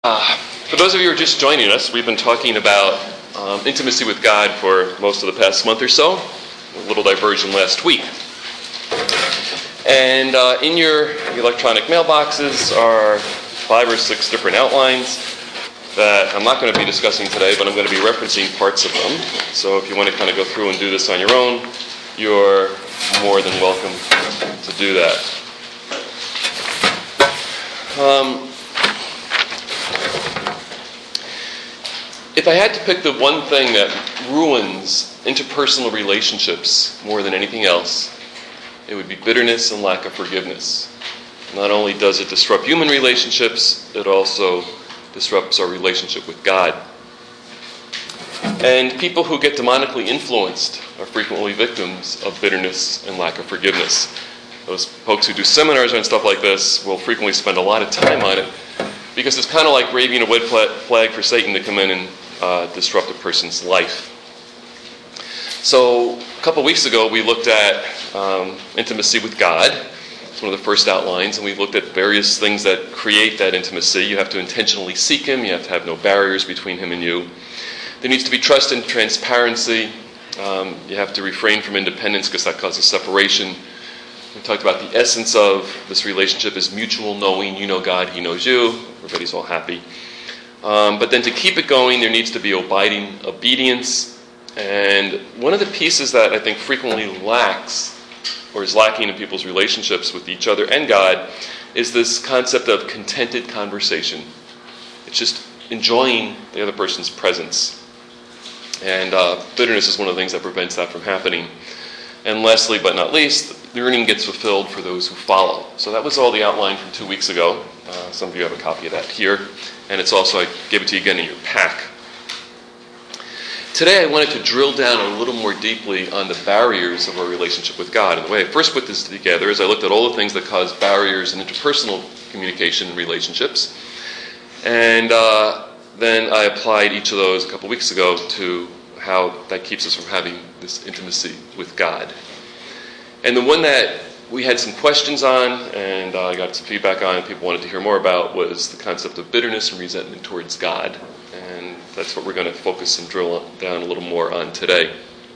For those of you who are just joining us, we've been talking about intimacy with God for most of the past month or so. A little diversion last week. And in your electronic mailboxes are 5 or 6 different outlines that I'm not going to be discussing today, but I'm going to be referencing parts of them. So if you want to kind of go through and do this on your own, you're more than welcome to do that. If I had to pick the one thing that ruins interpersonal relationships more than anything else, it would be bitterness and lack of forgiveness. Not only does it disrupt human relationships, it also disrupts our relationship with God. And people who get demonically influenced are frequently victims of bitterness and lack of forgiveness. Those folks who do seminars on stuff like this will frequently spend a lot of time on it, because it's kind of like waving a red flag for Satan to come in and disrupt a person's life. So a couple weeks ago, we looked at intimacy with God. It's one of the first outlines, and we looked at various things that create that intimacy. You have to intentionally seek Him. You have to have no barriers between Him and you. There needs to be trust and transparency. You have to refrain from independence because that causes separation. We talked about the essence of this relationship is mutual knowing. You know God, He knows you. Everybody's all happy. But then to keep it going, there needs to be abiding obedience. And one of the pieces that I think frequently lacks or is lacking in people's relationships with each other and God is this concept of contented conversation. It's just enjoying the other person's presence. And bitterness is one of the things that prevents that from happening. And lastly, but not least, learning gets fulfilled for those who follow. So that was all the outline from 2 weeks ago. Some of you have a copy of that here. And it's also, I gave it to you again in your pack. Today I wanted to drill down a little more deeply on the barriers of our relationship with God. And the way I first put this together is I looked at all the things that cause barriers in interpersonal communication and relationships. And then I applied each of those a couple weeks ago to how that keeps us from having this intimacy with God. And the one that we had some questions on, and I got some feedback on, and people wanted to hear more about, was the concept of bitterness and resentment towards God. And that's what we're going to focus and drill down a little more on today.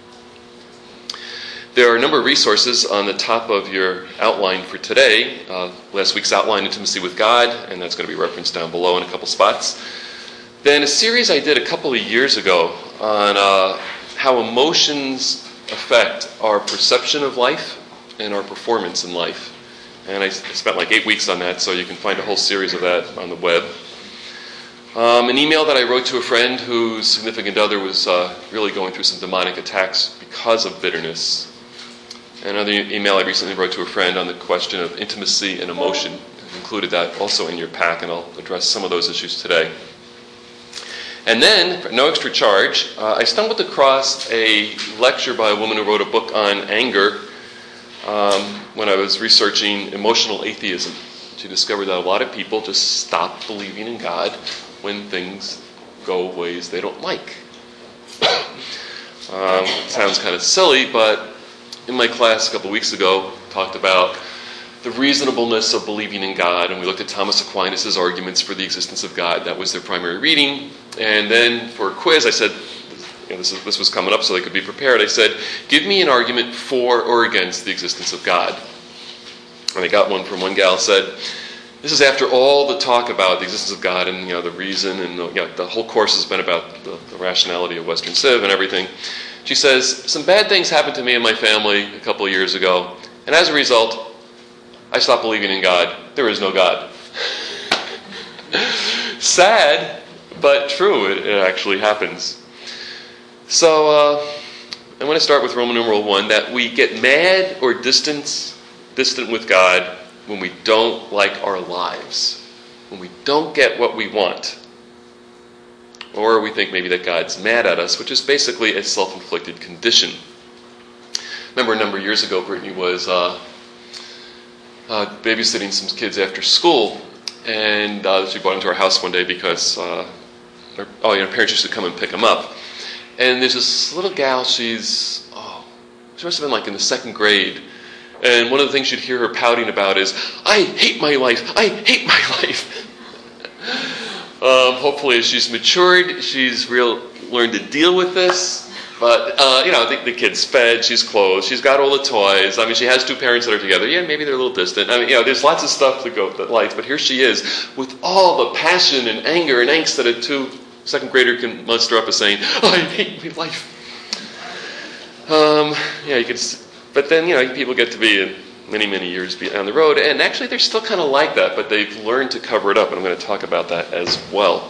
There are a number of resources on the top of your outline for today. Last week's outline, Intimacy with God, and that's going to be referenced down below in a couple spots. Then a series I did a couple of years ago on how emotions affect our perception of life and our performance in life. And I spent like 8 weeks on that, so you can find a whole series of that on the web. An email that I wrote to a friend whose significant other was really going through some demonic attacks because of bitterness. Another email I recently wrote to a friend on the question of intimacy and emotion. I've included that also in your pack, and I'll address some of those issues today. And then, for no extra charge, I stumbled across a lecture by a woman who wrote a book on anger when I was researching emotional atheism. She discovered that a lot of people just stop believing in God when things go ways they don't like. It sounds kind of silly, but in my class a couple weeks ago, talked about the reasonableness of believing in God, and we looked at Thomas Aquinas' arguments for the existence of God. That was their primary reading. And then for a quiz, I said, this was coming up so they could be prepared. I said, give me an argument for or against the existence of God. And I got one from one gal said, this is after all the talk about the existence of God and the reason, and the whole course has been about the rationality of Western Civ and everything. She says, some bad things happened to me and my family a couple of years ago, and as a result, I stopped believing in God. There is no God. Sad, but true. It actually happens. So I want to start with Roman numeral 1, that we get mad or distant with God when we don't like our lives, when we don't get what we want, or we think maybe that God's mad at us, which is basically a self-inflicted condition. Remember a number of years ago, Brittany was babysitting some kids after school, and she brought them to our house one day because parents used to come and pick them up. And there's this little gal, she must have been like in the 2nd grade, and one of the things you'd hear her pouting about is, I hate my life, I hate my life. Hopefully as she's matured, she's learned to deal with this. But, the kid's fed, she's clothed, she's got all the toys. I mean, she has two parents that are together. Yeah, maybe they're a little distant. I mean, there's lots of stuff to go with life. But here she is with all the passion and anger and angst that a second grader can muster up as saying, I hate my life. But then, people get to be many, many years down the road. And actually, they're still kind of like that. But they've learned to cover it up. And I'm going to talk about that as well.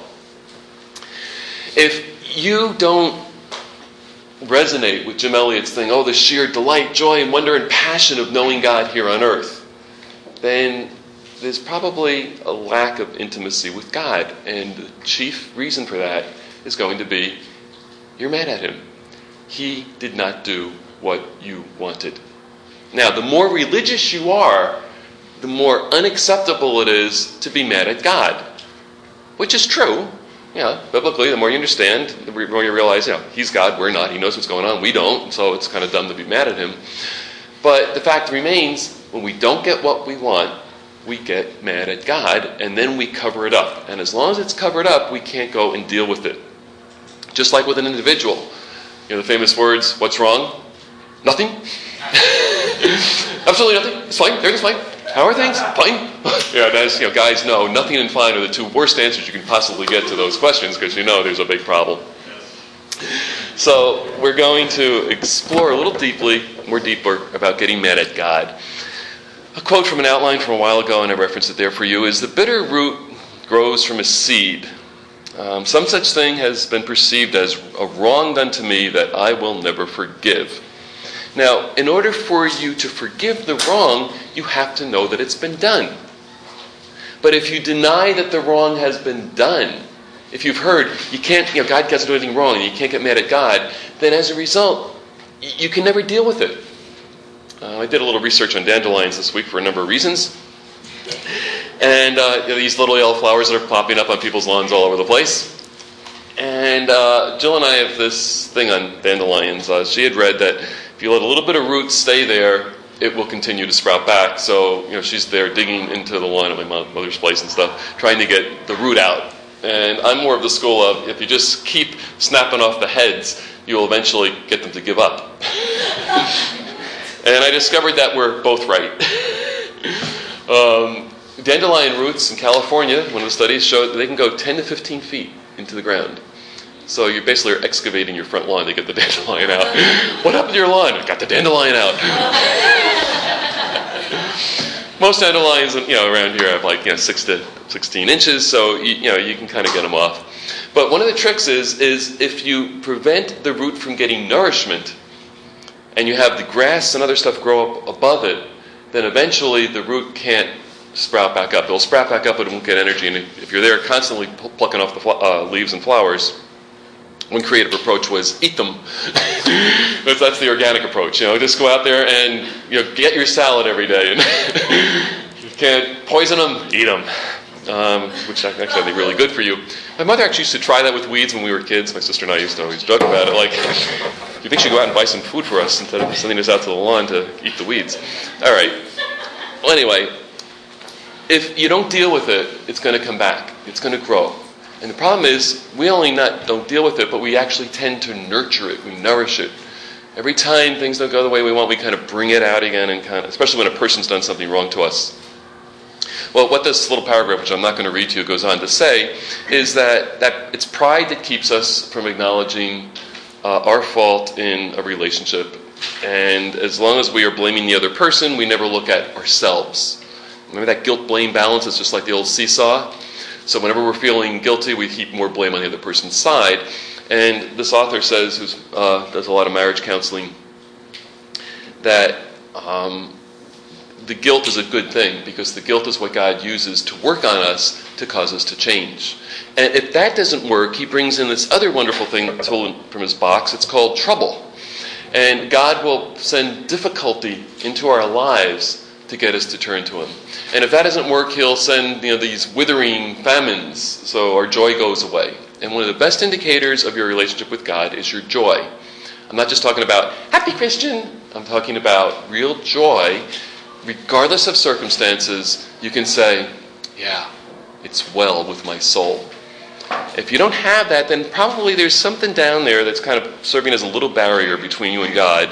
If you don't resonate with Jim Elliot's thing, the sheer delight, joy, and wonder and passion of knowing God here on earth, then there's probably a lack of intimacy with God. And the chief reason for that is going to be you're mad at him. He did not do what you wanted. Now, the more religious you are, the more unacceptable it is to be mad at God, which is true. Biblically, the more you understand, the more you realize, he's God, we're not. He knows what's going on, we don't. So it's kind of dumb to be mad at him. But the fact remains, when we don't get what we want, we get mad at God, and then we cover it up. And as long as it's covered up, we can't go and deal with it. Just like with an individual. The famous words, what's wrong? Nothing. Absolutely nothing. It's fine. Everything's fine. How are things? Fine. Guys know nothing and fine are the two worst answers you can possibly get to those questions because there's a big problem. So we're going to explore a little more deeper about getting mad at God. A quote from an outline from a while ago, and I referenced it there for you, is the bitter root grows from a seed. Some such thing has been perceived as a wrong done to me that I will never forgive. Now, in order for you to forgive the wrong, you have to know that it's been done. But if you deny that the wrong has been done, if you've heard you can't, God doesn't do anything wrong and you can't get mad at God, then as a result, you can never deal with it. I did a little research on dandelions this week for a number of reasons. And these little yellow flowers that are popping up on people's lawns all over the place. And Jill and I have this thing on dandelions. She had read that if you let a little bit of root stay there, it will continue to sprout back. So, she's there digging into the lawn at my mother's place and stuff, trying to get the root out. And I'm more of the school of, if you just keep snapping off the heads, you will eventually get them to give up. And I discovered that we're both right. Dandelion roots in California, one of the studies showed that they can go 10 to 15 feet into the ground. So you basically are excavating your front lawn to get the dandelion out. What happened to your lawn? I got the dandelion out. Most dandelions, around here have 6 to 16 inches, so you can kind of get them off. But one of the tricks is if you prevent the root from getting nourishment, and you have the grass and other stuff grow up above it, then eventually the root can't sprout back up. It'll sprout back up, but it won't get energy. And if you're there constantly plucking off the leaves and flowers, one creative approach was eat them. That's the organic approach. Just go out there and get your salad every day. And you can't poison them, eat them. Which actually I think really good for you. My mother actually used to try that with weeds when we were kids. My sister and I used to always joke about it. Like, you think she'd go out and buy some food for us instead of sending us out to the lawn to eat the weeds. All right. Well, anyway, if you don't deal with it, it's going to come back. It's going to grow. And the problem is, we only don't deal with it, but we actually tend to nurture it. We nourish it. Every time things don't go the way we want, we kind of bring it out again, and especially when a person's done something wrong to us. Well, what this little paragraph, which I'm not going to read to you, goes on to say is that it's pride that keeps us from acknowledging our fault in a relationship. And as long as we are blaming the other person, we never look at ourselves. Remember that guilt-blame balance? It's just like the old seesaw. So whenever we're feeling guilty, we heap more blame on the other person's side. And this author says, who does a lot of marriage counseling, that the guilt is a good thing, because the guilt is what God uses to work on us to cause us to change. And if that doesn't work, he brings in this other wonderful thing told from his box. It's called trouble. And God will send difficulty into our lives to get us to turn to him. And if that doesn't work, he'll send these withering famines, so our joy goes away. And one of the best indicators of your relationship with God is your joy. I'm not just talking about happy Christian. I'm talking about real joy. Regardless of circumstances, you can say, yeah, it's well with my soul. If you don't have that, then probably there's something down there that's kind of serving as a little barrier between you and God.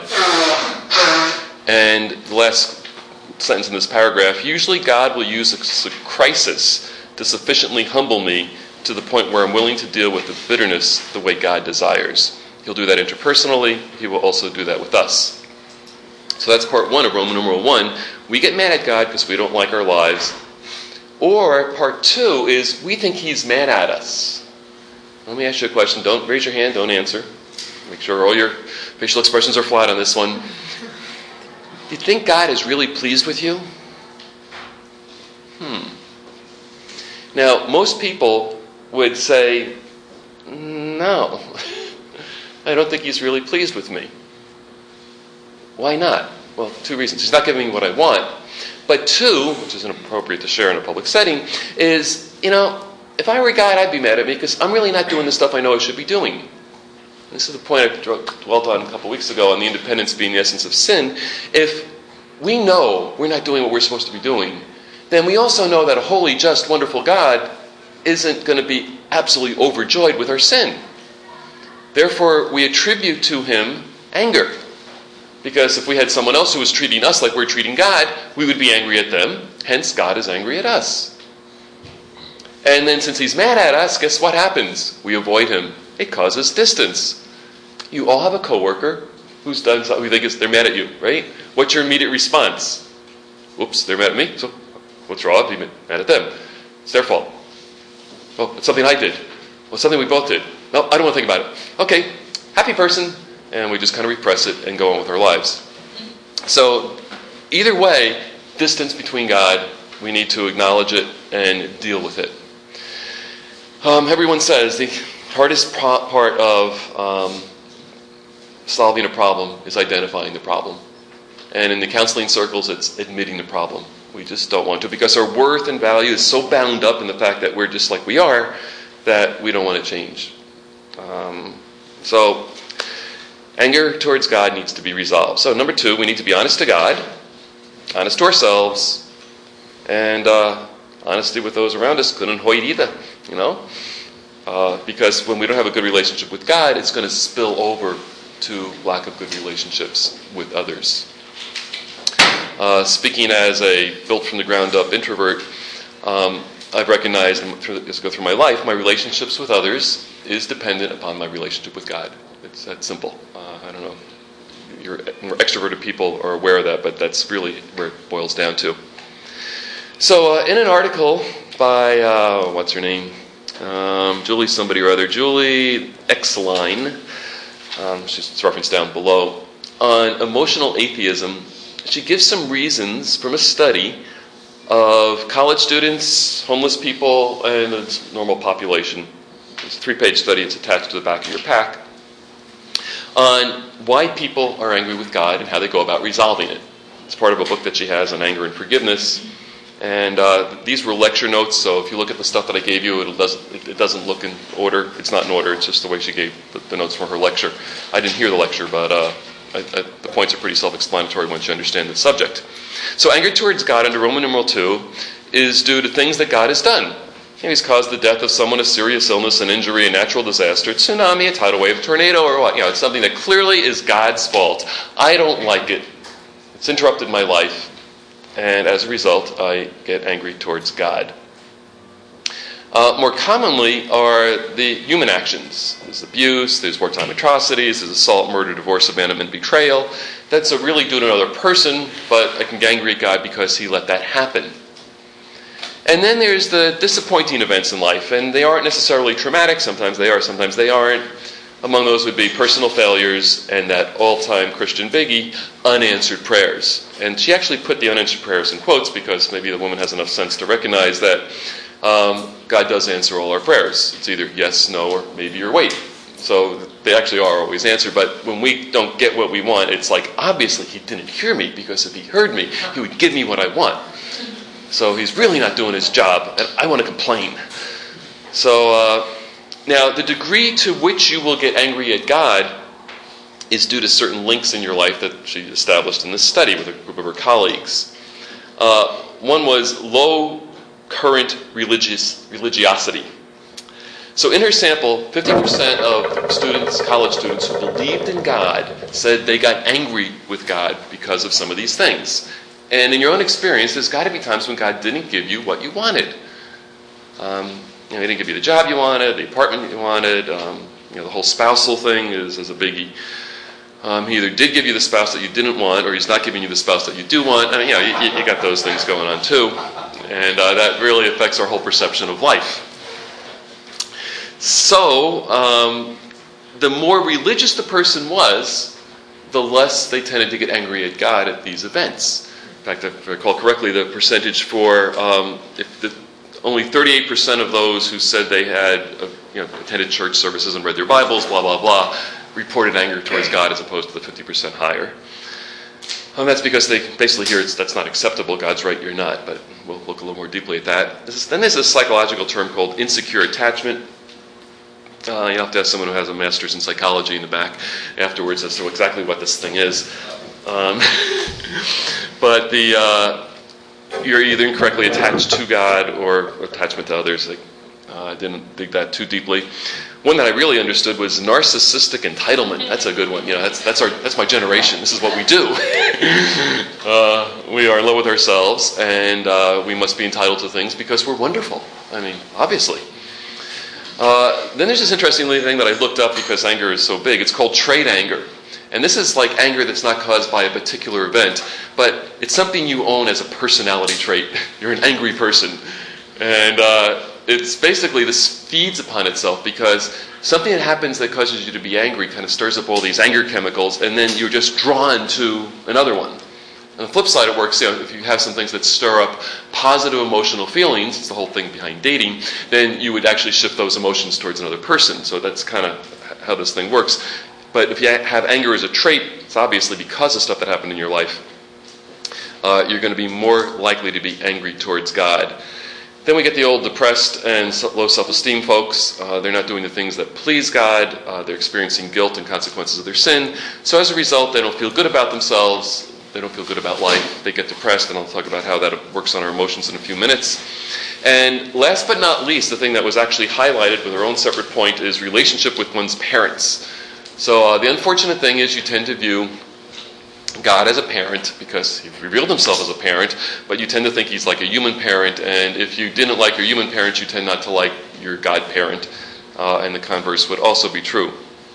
And the last sentence in this paragraph, usually God will use a crisis to sufficiently humble me to the point where I'm willing to deal with the bitterness the way God desires. He'll do that interpersonally. He will also do that with us. So that's part one of Roman numeral 1. We get mad at God because we don't like our lives. Or part 2 is we think he's mad at us. Let me ask you a question. Don't raise your hand. Don't answer. Make sure all your facial expressions are flat on this one. Do you think God is really pleased with you? Now, most people would say, no, I don't think he's really pleased with me. Why not? Well, 2 reasons. He's not giving me what I want. But 2, which is inappropriate to share in a public setting, is, if I were God, I'd be mad at me because I'm really not doing the stuff I know I should be doing. This is the point I dwelt on a couple weeks ago on the independence being the essence of sin. If we know we're not doing what we're supposed to be doing, then we also know that a holy, just, wonderful God isn't going to be absolutely overjoyed with our sin. Therefore, we attribute to him anger. Because if we had someone else who was treating us like we're treating God, we would be angry at them. Hence, God is angry at us. And then since he's mad at us, guess what happens? We avoid him. It causes distance. You all have a coworker who's done something, they're mad at you, right? What's your immediate response? Whoops, they're mad at me. So what's wrong? Be mad at them. It's their fault. Oh, it's something I did. Well, it's something we both did. No, I don't want to think about it. Okay, happy person. And we just kind of repress it and go on with our lives. So either way, distance between God, we need to acknowledge it and deal with it. Everyone says the hardest part of solving a problem is identifying the problem. And in the counseling circles, it's admitting the problem. We just don't want to because our worth and value is so bound up in the fact that we're just like we are that we don't want to change. So anger towards God needs to be resolved. So number 2, we need to be honest to God, honest to ourselves, and honesty with those around us. Couldn't hoid either, because when we don't have a good relationship with God, it's going to spill over to lack of good relationships with others. Speaking as a built from the ground up introvert, I've recognized as I go through my life, my relationships with others is dependent upon my relationship with God. It's that simple. I don't know. Your more extroverted people are aware of that, but that's really where it boils down to. So in an article by, what's her name? Julie somebody or other. Julie Exline. It's referenced down below. On emotional atheism, she gives some reasons from a study of college students, homeless people, and the normal population. It's a 3-page study. It's attached to the back of your pack. On why people are angry with God and how they go about resolving it. It's part of a book that she has on anger and forgiveness. And these were lecture notes, so if you look at the stuff that I gave you, it doesn't look in order. It's not in order. It's just the way she gave the notes for her lecture. I didn't hear the lecture, but the points are pretty self-explanatory once you understand the subject. So anger towards God under Roman numeral 2 is due to things that God has done. He's caused the death of someone, a serious illness, an injury, a natural disaster, a tsunami, a tidal wave, a tornado, or what. It's something that clearly is God's fault. I don't like it. It's interrupted my life. And as a result, I get angry towards God. More commonly are the human actions. There's abuse, there's wartime atrocities, there's assault, murder, divorce, abandonment, betrayal. That's really due to another person, but I can get angry at God because he let that happen. And then there's the disappointing events in life, and they aren't necessarily traumatic. Sometimes they are, sometimes they aren't. Among those would be personal failures and that all-time Christian biggie, unanswered prayers. And she actually put the unanswered prayers in quotes because maybe the woman has enough sense to recognize that God does answer all our prayers. It's either yes, no, or maybe or wait. So they actually are always answered. But when we don't get what we want, it's like, obviously he didn't hear me because if he heard me, he would give me what I want. So he's really not doing his job, and I want to complain. So now, the degree to which you will get angry at God is due to certain links in your life that she established in this study with a group of her colleagues. One was low current religiosity. So in her sample, 50% of students, college students who believed in God said they got angry with God because of some of these things. And in your own experience, there's got to be times when God didn't give you what you wanted. He didn't give you the job you wanted, the apartment you wanted. The whole spousal thing is a biggie. He either did give you the spouse that you didn't want, or he's not giving you the spouse that you do want. I mean, you got those things going on too. And that really affects our whole perception of life. So, the more religious the person was, the less they tended to get angry at God at these events. In fact, if I recall correctly, the percentage for only 38% of those who said they had attended church services and read their Bibles, blah, blah, blah, reported anger towards God as opposed to the 50% higher. And that's because they basically hear that's not acceptable. God's right, you're not. But we'll look a little more deeply at that. Then there's a psychological term called insecure attachment. You have to ask someone who has a master's in psychology in the back afterwards as to exactly what this thing is. But you're either incorrectly attached to God or attachment to others. I didn't dig that too deeply. One that I really understood was narcissistic entitlement. That's a good one. That's my generation. This is what we do. We are in love with ourselves, and we must be entitled to things because we're wonderful. I mean, obviously. Then there's this interesting thing that I looked up because anger is so big. It's called trait anger. And this is like anger that's not caused by a particular event, but it's something you own as a personality trait. You're an angry person. And it's basically, this feeds upon itself because something that happens that causes you to be angry kind of stirs up all these anger chemicals, and then you're just drawn to another one. On the flip side, it works, if you have some things that stir up positive emotional feelings, it's the whole thing behind dating, then you would actually shift those emotions towards another person. So that's kind of how this thing works. But if you have anger as a trait, it's obviously because of stuff that happened in your life. You're going to be more likely to be angry towards God. Then we get the old depressed and low self-esteem folks. They're not doing the things that please God. They're experiencing guilt and consequences of their sin. So as a result, they don't feel good about themselves. They don't feel good about life. They get depressed, and I'll talk about how that works on our emotions in a few minutes. And last but not least, the thing that was actually highlighted with our own separate point is relationship with one's parents. So the unfortunate thing is you tend to view God as a parent because he revealed himself as a parent, but you tend to think he's like a human parent, and if you didn't like your human parent, you tend not to like your God parent, and the converse would also be true.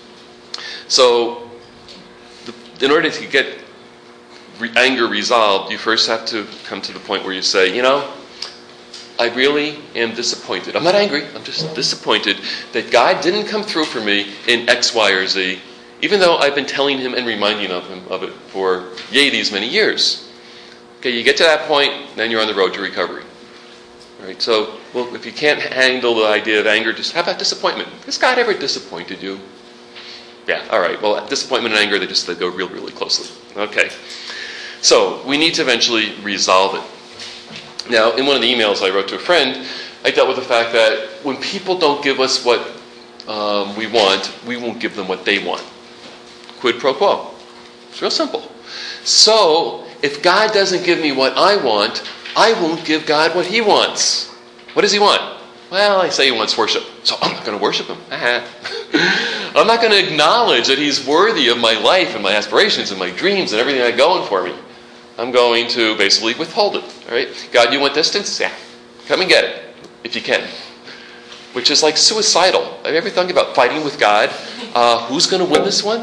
So in order to get anger resolved, you first have to come to the point where you say, I really am disappointed. I'm not angry, I'm just disappointed that God didn't come through for me in X, Y, or Z, even though I've been telling him and reminding him of it for these many years. Okay, you get to that point, then you're on the road to recovery. All right, so, if you can't handle the idea of anger, just how about disappointment? Has God ever disappointed you? Yeah, all right, well, disappointment and anger, they go real, really closely. Okay. So, we need to eventually resolve it. Now, in one of the emails I wrote to a friend, I dealt with the fact that when people don't give us what we want, we won't give them what they want. Quid pro quo. It's real simple. So, if God doesn't give me what I want, I won't give God what he wants. What does he want? Well, I say he wants worship, so I'm not going to worship him. I'm not going to acknowledge that he's worthy of my life and my aspirations and my dreams and everything I got going for me. I'm going to basically withhold it. All right? God, you want distance? Yeah. Come and get it, if you can. Which is like suicidal. Have you ever thought about fighting with God? Who's going to win this one?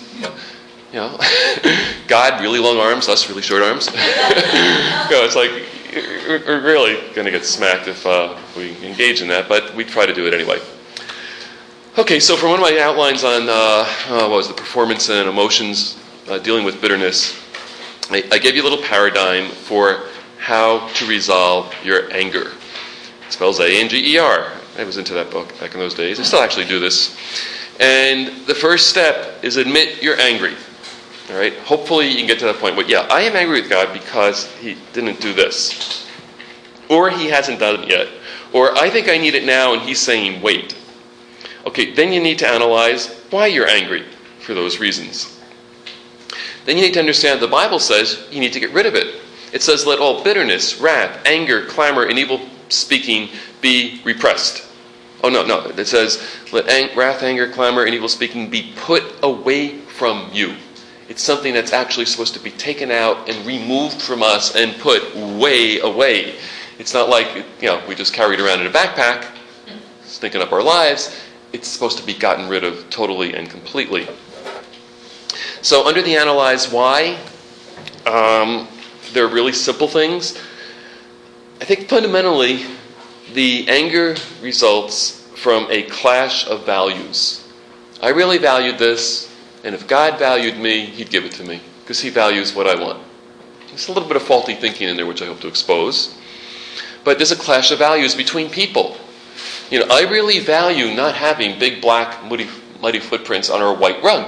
God, really long arms, us, really short arms. It's like, we're really going to get smacked if we engage in that, but we try to do it anyway. Okay, so for one of my outlines on the performance and emotions dealing with bitterness, I gave you a little paradigm for how to resolve your anger. It spells A-N-G-E-R. I was into that book back in those days. I still actually do this. And the first step is admit you're angry. All right? Hopefully you can get to that point. But I am angry with God because he didn't do this. Or he hasn't done it yet. Or I think I need it now and he's saying wait. Okay, then you need to analyze why you're angry for those reasons. Then you need to understand the Bible says you need to get rid of it. It says let all bitterness, wrath, anger, clamor, and evil speaking be repressed. Oh, no. It says, let wrath, anger, clamor, and evil speaking be put away from you. It's something that's actually supposed to be taken out and removed from us and put way away. It's not like, we just carry it around in a backpack, stinking up our lives. It's supposed to be gotten rid of totally and completely. So under the analyze why, there are really simple things. I think fundamentally, the anger results from a clash of values. I really valued this, and if God valued me, he'd give it to me, because he values what I want. There's a little bit of faulty thinking in there, which I hope to expose. But there's a clash of values between people. I really value not having big black muddy footprints on our white rug.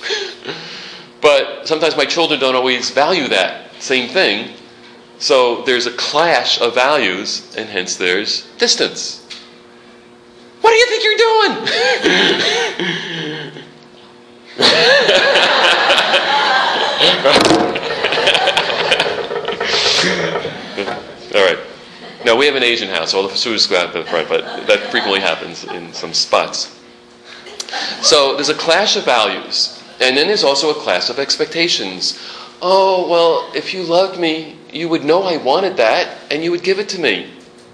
But sometimes my children don't always value that same thing. So there's a clash of values, and hence there's distance. What do you think you're doing? All right. Now, we have an Asian house. All the food go out the front, but that frequently happens in some spots. So there's a clash of values. And then there's also a clash of expectations. Oh, well, if you loved me, you would know I wanted that, and you would give it to me.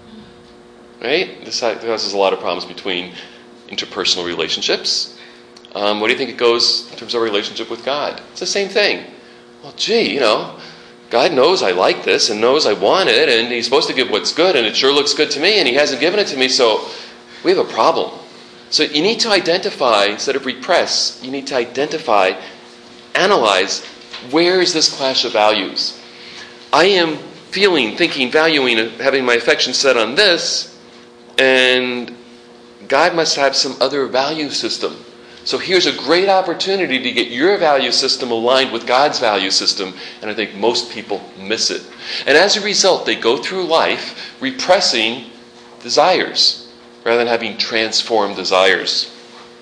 Right? This causes a lot of problems between interpersonal relationships. What do you think it goes in terms of our relationship with God? It's the same thing. Well, gee, God knows I like this and knows I want it, and he's supposed to give what's good, and it sure looks good to me, and he hasn't given it to me, so we have a problem. So you need to identify, instead of repress, you need to identify, analyze, where is this clash of values? I am feeling, thinking, valuing, having my affection set on this, and God must have some other value system. So here's a great opportunity to get your value system aligned with God's value system, and I think most people miss it. And as a result, they go through life repressing desires rather than having transformed desires.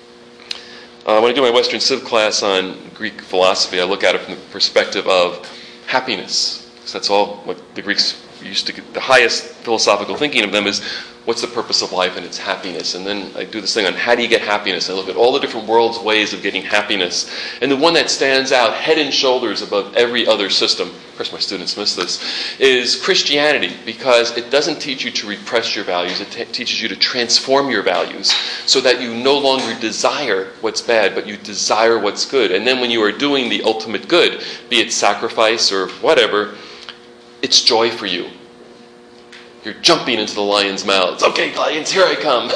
When I do my Western Civ class on Greek philosophy, I look at it from the perspective of happiness. Because that's all what the Greeks used to get. The highest philosophical thinking of them is, what's the purpose of life? And it's happiness. And then I do this thing on how do you get happiness? I look at all the different world's ways of getting happiness. And the one that stands out head and shoulders above every other system, of course my students miss this, is Christianity, because it doesn't teach you to repress your values. It teaches you to transform your values so that you no longer desire what's bad, but you desire what's good. And then when you are doing the ultimate good, be it sacrifice or whatever, it's joy for you. You're jumping into the lion's mouths. Okay, lions, here I come.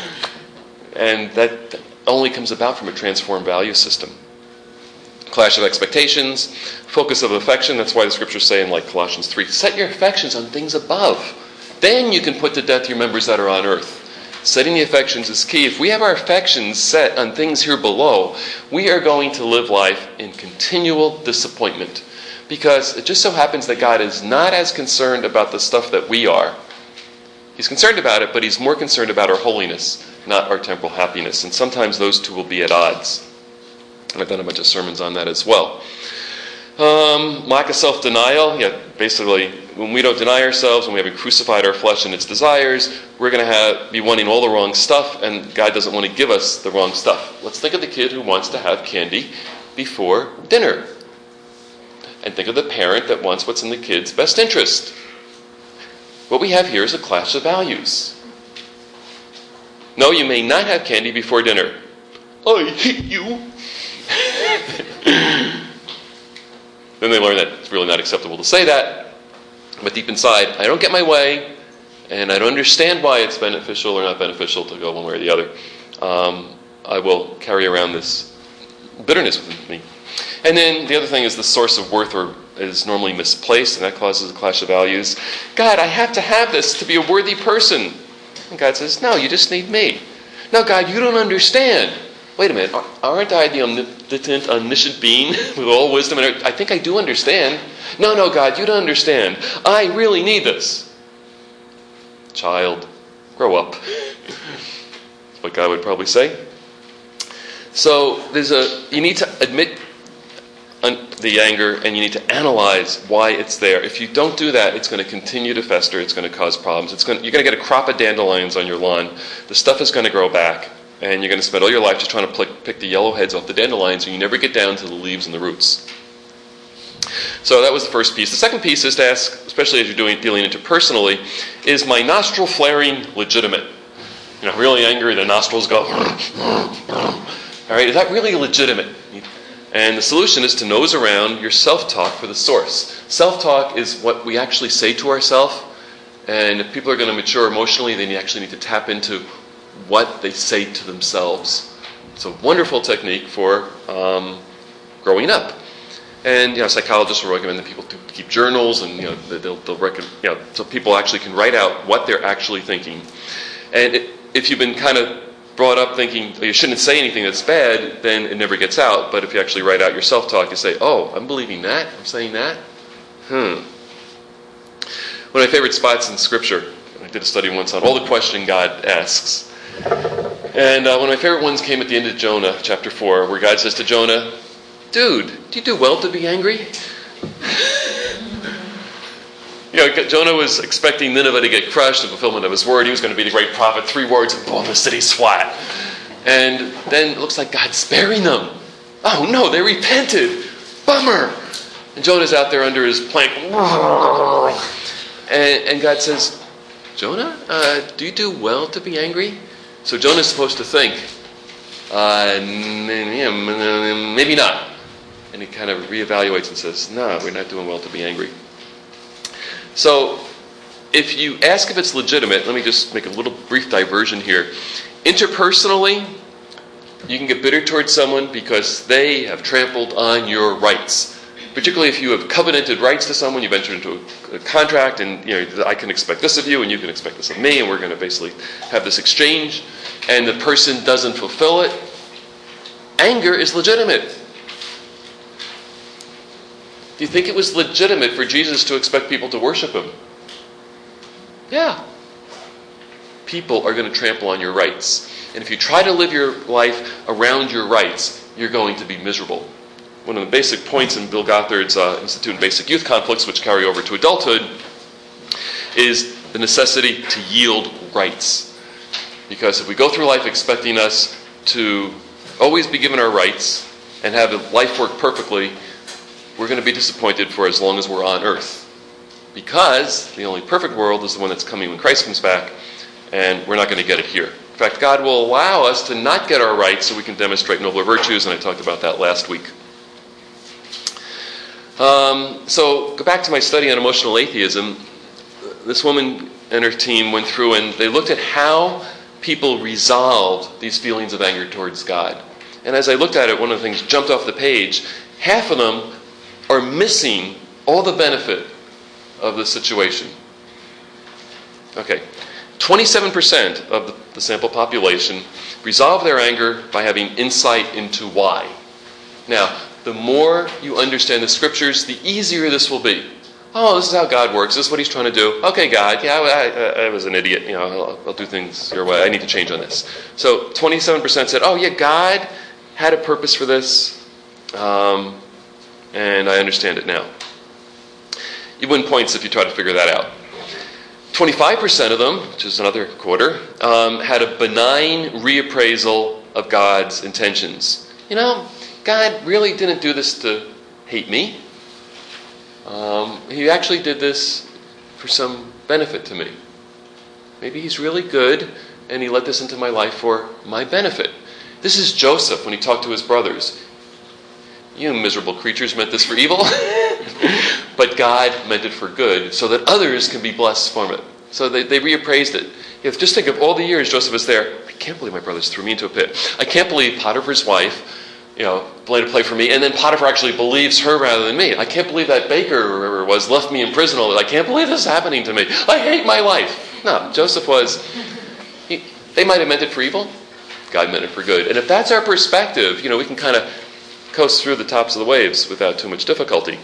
And that only comes about from a transformed value system. Clash of expectations, focus of affection. That's why the scriptures say in Colossians 3, set your affections on things above. Then you can put to death your members that are on earth. Setting the affections is key. If we have our affections set on things here below, we are going to live life in continual disappointment. Because it just so happens that God is not as concerned about the stuff that we are. He's concerned about it, but he's more concerned about our holiness, not our temporal happiness. And sometimes those two will be at odds. And I've done a bunch of sermons on that as well. Lack of self-denial. Yeah, basically, when we don't deny ourselves, when we haven't crucified our flesh and its desires, we're going to be wanting all the wrong stuff, and God doesn't want to give us the wrong stuff. Let's think of the kid who wants to have candy before dinner. And think of the parent that wants what's in the kid's best interest. What we have here is a clash of values. No, you may not have candy before dinner. I hate you. Then they learn that it's really not acceptable to say that. But deep inside, I don't get my way, and I don't understand why it's beneficial or not beneficial to go one way or the other. I will carry around this bitterness with me. And then the other thing is the source of worth is normally misplaced, and that causes a clash of values. God, I have to have this to be a worthy person. And God says, no, you just need me. No, God, you don't understand. Wait a minute, aren't I the omnipotent, omniscient being with all wisdom? And I think I do understand. No, God, you don't understand. I really need this. Child, grow up. That's what God would probably say. So you need to admit the anger and you need to analyze why it's there. If you don't do that, it's going to continue to fester. It's going to cause problems. You're going to get a crop of dandelions on your lawn. The stuff is going to grow back, and you're going to spend all your life just trying to pick the yellow heads off the dandelions, and you never get down to the leaves and the roots. So that was the first piece. The second piece is to ask, especially as you're dealing interpersonally, is my nostril flaring legitimate? Really angry, the nostrils go, all right, is that really legitimate? And the solution is to nose around your self-talk for the source. Self-talk is what we actually say to ourselves, and if people are going to mature emotionally, then you actually need to tap into what they say to themselves. It's a wonderful technique for growing up. And psychologists will recommend that people keep journals, and they'll recommend, so people actually can write out what they're actually thinking. And if you've been kind of brought up thinking you shouldn't say anything that's bad, then it never gets out. But if you actually write out your self-talk, you say, "Oh, I'm believing that. I'm saying that." One of my favorite spots in Scripture. I did a study once on all the questions God asks. And one of my favorite ones came at the end of Jonah, chapter 4, where God says to Jonah, "Dude, do you do well to be angry?" Jonah was expecting Nineveh to get crushed, the fulfillment of his word. He was going to be the great prophet. 3 words, and boom, the city's flat. And then it looks like God's sparing them. Oh no, they repented. Bummer. And Jonah's out there under his plank. And God says, "Jonah, do you do well to be angry?" So Jonah's supposed to think, maybe not. And he kind of reevaluates and says, "No, we're not doing well to be angry." So if you ask if it's legitimate, let me just make a little brief diversion here. Interpersonally, you can get bitter towards someone because they have trampled on your rights. Particularly if you have covenanted rights to someone, you've entered into a contract, and I can expect this of you, and you can expect this of me, and we're going to basically have this exchange, and the person doesn't fulfill it. Anger is legitimate. Do you think it was legitimate for Jesus to expect people to worship him? Yeah. People are going to trample on your rights. And if you try to live your life around your rights, you're going to be miserable. One of the basic points in Bill Gothard's Institute in Basic Youth Conflicts, which carry over to adulthood, is the necessity to yield rights. Because if we go through life expecting us to always be given our rights and have life work perfectly, we're going to be disappointed for as long as we're on earth. Because the only perfect world is the one that's coming when Christ comes back, and we're not going to get it here. In fact, God will allow us to not get our rights so we can demonstrate nobler virtues, and I talked about that last week. So, go back to my study on emotional atheism. This woman and her team went through and they looked at how people resolved these feelings of anger towards God. And as I looked at it, one of the things jumped off the page. Half of them are missing all the benefit of the situation. Okay, 27% of the sample population resolve their anger by having insight into why. Now, the more you understand the Scriptures, the easier this will be. Oh, this is how God works. This is what he's trying to do. Okay, God, yeah, I was an idiot. I'll do things your way. I need to change on this. So 27% said, oh, yeah, God had a purpose for this, and I understand it now. You win points if you try to figure that out. 25% of them, which is another quarter, had a benign reappraisal of God's intentions. God really didn't do this to hate me. He actually did this for some benefit to me. Maybe he's really good, and he let this into my life for my benefit. This is Joseph when he talked to his brothers. You miserable creatures meant this for evil, but God meant it for good, so that others can be blessed from it. So they reappraised it. Just think of all the years Joseph was there. I can't believe my brothers threw me into a pit. I can't believe Potiphar's wife, played a play for me, and then Potiphar actually believes her rather than me. I can't believe that baker or whoever it was left me in prison all that. I can't believe this is happening to me. I hate my life. No, Joseph was, they might have meant it for evil. God meant it for good. And if that's our perspective, we can kind of coast through the tops of the waves without too much difficulty.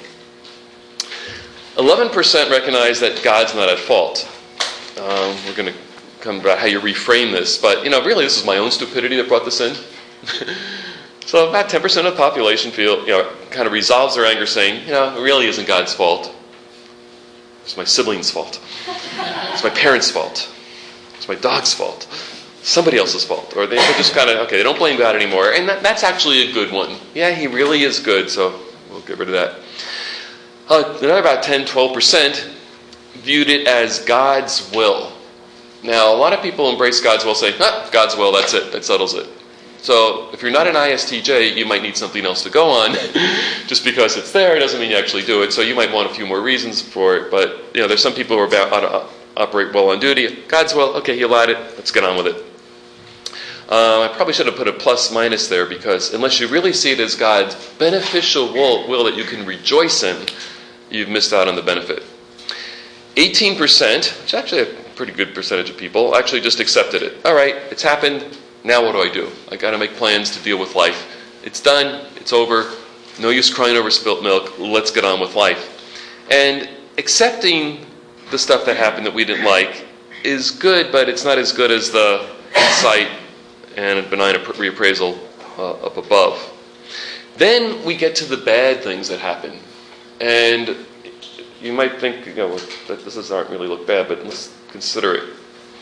11% recognize that God's not at fault. We're going to come about how you reframe this, but really this is my own stupidity that brought this in. So about 10% of the population kind of resolves their anger saying, it really isn't God's fault. It's my sibling's fault. It's my parents' fault. It's my dog's fault. Somebody else's fault. Or they just kind of, they don't blame God anymore. And that's actually a good one. Yeah, he really is good, so we'll get rid of that. Another about 10, 12% viewed it as God's will. Now, a lot of people embrace God's will, say, God's will, that's it, that settles it. So if you're not an ISTJ, you might need something else to go on. Just because it's there doesn't mean you actually do it. So you might want a few more reasons for it. But there's some people who are about how to operate well on duty. God's will, okay, he allowed it, let's get on with it. I probably should have put a plus minus there, because unless you really see it as God's beneficial will that you can rejoice in, you've missed out on the benefit. 18%, which is actually a pretty good percentage of people, actually just accepted it. All right, it's happened. Now what do I do? I got to make plans to deal with life. It's done. It's over. No use crying over spilt milk. Let's get on with life. And accepting the stuff that happened that we didn't like is good, but it's not as good as the insight and benign reappraisal up above. Then we get to the bad things that happen. And you might think, that this doesn't really look bad, but let's consider it.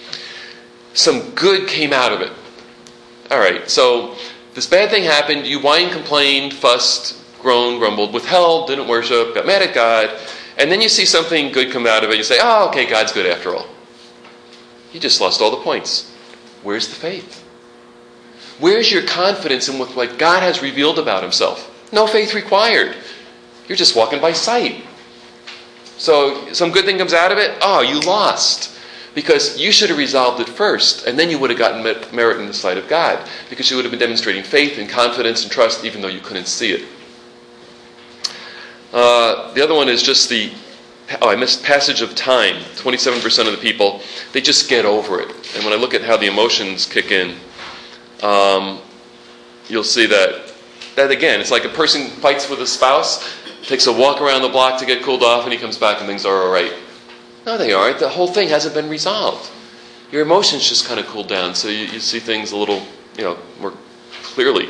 Some good came out of it. All right, so this bad thing happened. You whined, complained, fussed, groaned, grumbled, withheld, didn't worship, got mad at God, and then you see something good come out of it. You say, okay, God's good after all. You just lost all the points. Where's the faith? Where's your confidence in what God has revealed about himself? No faith required. You're just walking by sight. So some good thing comes out of it. You lost. Because you should have resolved it first, and then you would have gotten merit in the sight of God, because you would have been demonstrating faith and confidence and trust even though you couldn't see it. The other one is just I missed passage of time. 27% of the people, they just get over it. And when I look at how the emotions kick in, you'll see that again, it's like a person fights with a spouse, takes a walk around the block to get cooled off, and he comes back and things are all right. No, they aren't. The whole thing hasn't been resolved. Your emotions just kind of cooled down, so you see things a little, more clearly.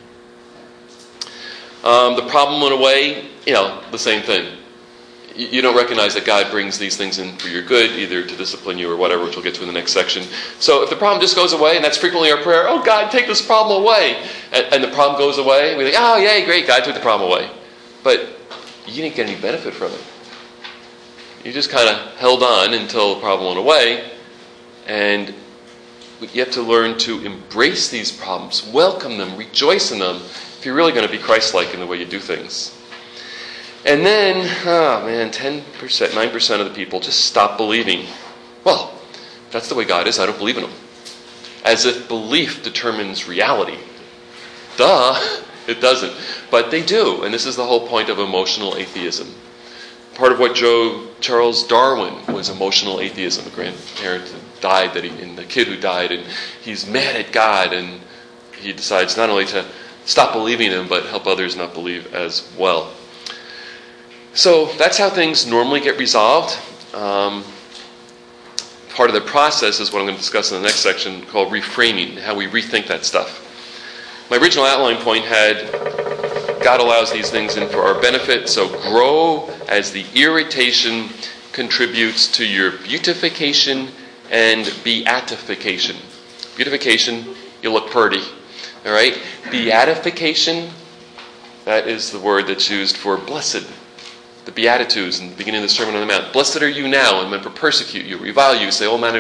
The problem went away, the same thing. You don't recognize that God brings these things in for your good, either to discipline you or whatever, which we'll get to in the next section. So if the problem just goes away, and that's frequently our prayer, God, take this problem away. And the problem goes away, we think, yay, great, God took the problem away. But you didn't get any benefit from it. You just kind of held on until the problem went away. And you have to learn to embrace these problems, welcome them, rejoice in them, if you're really going to be Christ-like in the way you do things. And then, 10%, 9% of the people just stop believing. Well, that's the way God is, I don't believe in him. As if belief determines reality. Duh, it doesn't. But they do, and this is the whole point of emotional atheism. Part of what Charles Darwin was emotional atheism. A grandparent died, and the kid who died, and he's mad at God, and he decides not only to stop believing in him, but help others not believe as well. So that's how things normally get resolved. Part of the process is what I'm going to discuss in the next section, called reframing, how we rethink that stuff. My original outline point had God allows these things in for our benefit, so grow as the irritation contributes to your beautification and beatification. Beautification, you look pretty. All right? Beatification, that is the word that's used for blessed. The Beatitudes in the beginning of the Sermon on the Mount. Blessed are you now, and men persecute you, revile you, say all manner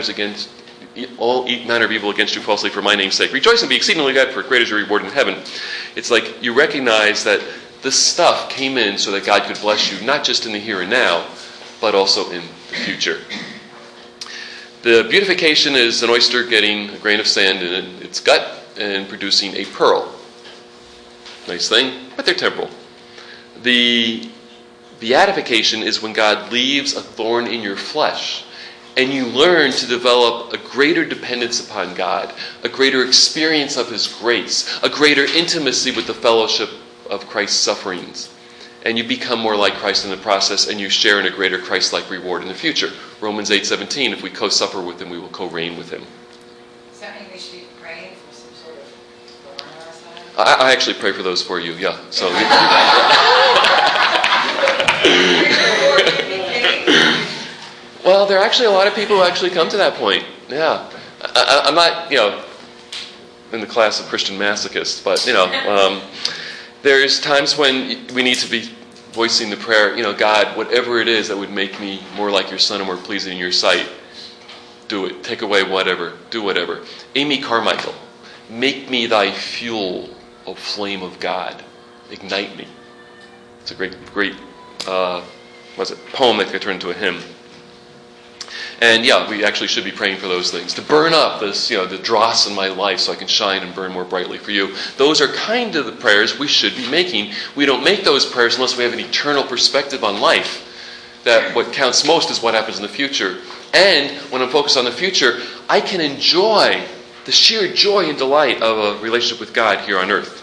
of evil against you falsely for my name's sake. Rejoice and be exceedingly glad, for great is your reward in heaven. It's like you recognize that this stuff came in so that God could bless you, not just in the here and now, but also in the future. The beautification is an oyster getting a grain of sand in its gut and producing a pearl. Nice thing, but they're temporal. The beatification is when God leaves a thorn in your flesh and you learn to develop a greater dependence upon God, a greater experience of his grace, a greater intimacy with the fellowship of Christ's sufferings. And you become more like Christ in the process, and you share in a greater Christ-like reward in the future. Romans 8:17, if we co-suffer with him, we will co-reign with him. Does that mean we should be praying for some sort of thorn on our I actually pray for those for you, yeah. So. Well, there are actually a lot of people who actually come to that point. Yeah. I'm not, in the class of Christian masochists, but, there's times when we need to be voicing the prayer, God, whatever it is that would make me more like your Son and more pleasing in your sight, do it. Take away whatever. Do whatever. Amy Carmichael, make me thy fuel, O flame of God. Ignite me. It's a great poem that could turn into a hymn. And we actually should be praying for those things. To burn up this, the dross in my life so I can shine and burn more brightly for you. Those are kind of the prayers we should be making. We don't make those prayers unless we have an eternal perspective on life. That what counts most is what happens in the future. And when I'm focused on the future, I can enjoy the sheer joy and delight of a relationship with God here on earth.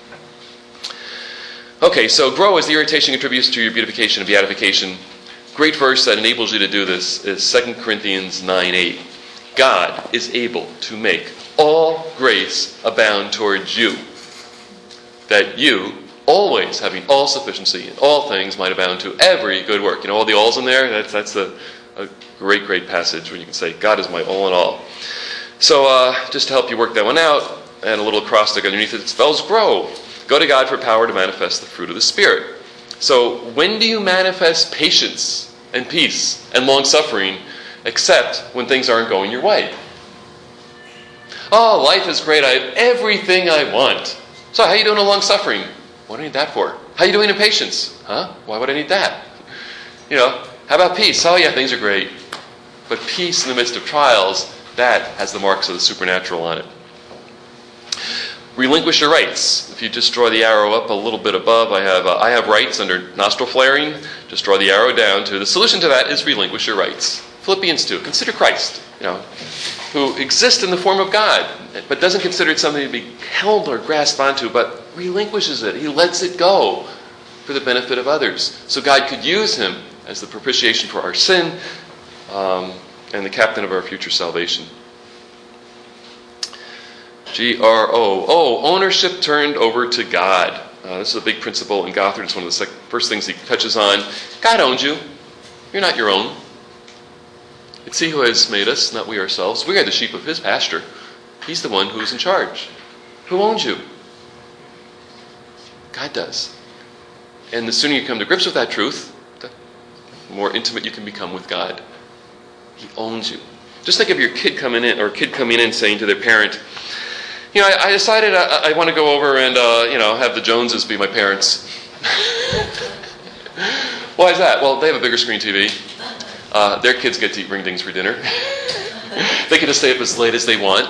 Okay, so grow as the irritation contributes to your beautification and beatification. Great verse that enables you to do this is 2 Corinthians 9:8. God is able to make all grace abound towards you, that you, always having all sufficiency in all things, might abound to every good work. All the alls in there? That's a great, great passage where you can say, God is my all in all. So just to help you work that one out, and a little acrostic underneath it spells grow. Go to God for power to manifest the fruit of the Spirit. So when do you manifest patience and peace and long-suffering except when things aren't going your way? Oh, life is great. I have everything I want. So how are you doing in long-suffering? What do I need that for? How are you doing in patience? Huh? Why would I need that? How about peace? Oh yeah, things are great. But peace in the midst of trials, that has the marks of the supernatural on it. Relinquish your rights. If you just draw the arrow up a little bit above, I have rights under nostril flaring. Just draw the arrow down to the solution to that is relinquish your rights. Philippians 2. Consider Christ, who exists in the form of God, but doesn't consider it something to be held or grasped onto, but relinquishes it. He lets it go for the benefit of others. So God could use him as the propitiation for our sin and the captain of our future salvation. GRO. Ownership turned over to God. This is a big principle in Gothard. It's one of the first things he touches on. God owns you. You're not your own. It's he who has made us, not we ourselves. We are the sheep of his pasture. He's the one who is in charge. Who owns you? God does. And the sooner you come to grips with that truth, the more intimate you can become with God. He owns you. Just think of your kid coming in saying to their parent, I decided I want to go over and, have the Joneses be my parents. Why is that? Well, they have a bigger screen TV. Their kids get to eat ring-dings for dinner. They get to stay up as late as they want.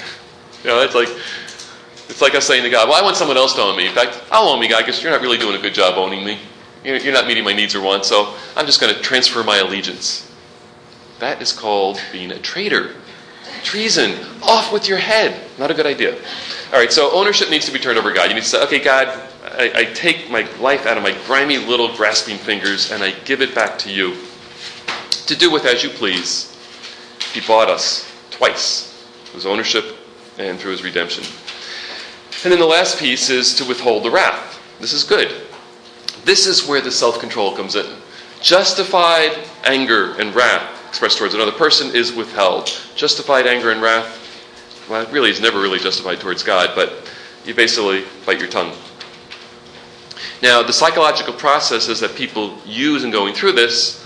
It's like us saying to God, well, I want someone else to own me. In fact, I'll own me, God, because you're not really doing a good job owning me. You're not meeting my needs or wants, so I'm just going to transfer my allegiance. That is called being a traitor. Treason. Off with your head. Not a good idea. All right, so ownership needs to be turned over to God. You need to say, okay, God, I take my life out of my grimy little grasping fingers and I give it back to you to do with as you please. He bought us twice. His ownership and through his redemption. And then the last piece is to withhold the wrath. This is good. This is where the self-control comes in. Justified anger and wrath expressed towards another person is withheld. Justified anger and wrath, well, it really is never really justified towards God, but you basically bite your tongue. Now, the psychological processes that people use in going through this,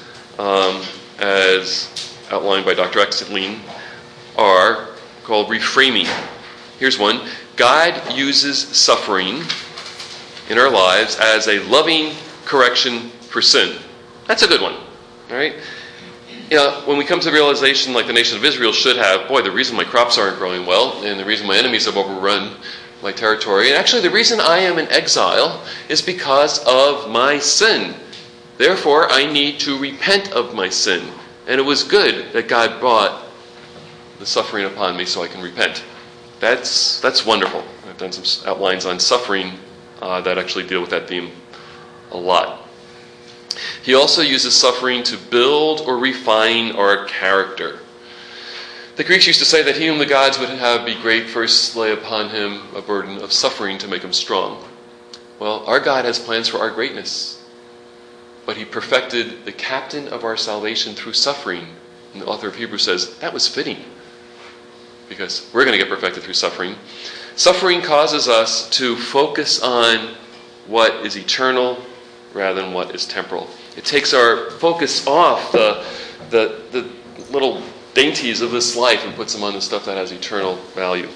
as outlined by Dr. Exelene, are called reframing. Here's one. God uses suffering in our lives as a loving correction for sin. That's a good one. All right? When we come to the realization, like the nation of Israel should have, the reason my crops aren't growing well, and the reason my enemies have overrun my territory, and actually the reason I am in exile is because of my sin. Therefore, I need to repent of my sin. And it was good that God brought the suffering upon me so I can repent. That's wonderful. I've done some outlines on suffering that actually deal with that theme a lot. He also uses suffering to build or refine our character. The Greeks used to say that he whom the gods would have be great first lay upon him a burden of suffering to make him strong. Well, our God has plans for our greatness, but he perfected the captain of our salvation through suffering. And the author of Hebrews says that was fitting, because we're going to get perfected through suffering. Suffering causes us to focus on what is eternal rather than what is temporal. It takes our focus off the little dainties of this life and puts them on the stuff that has eternal value.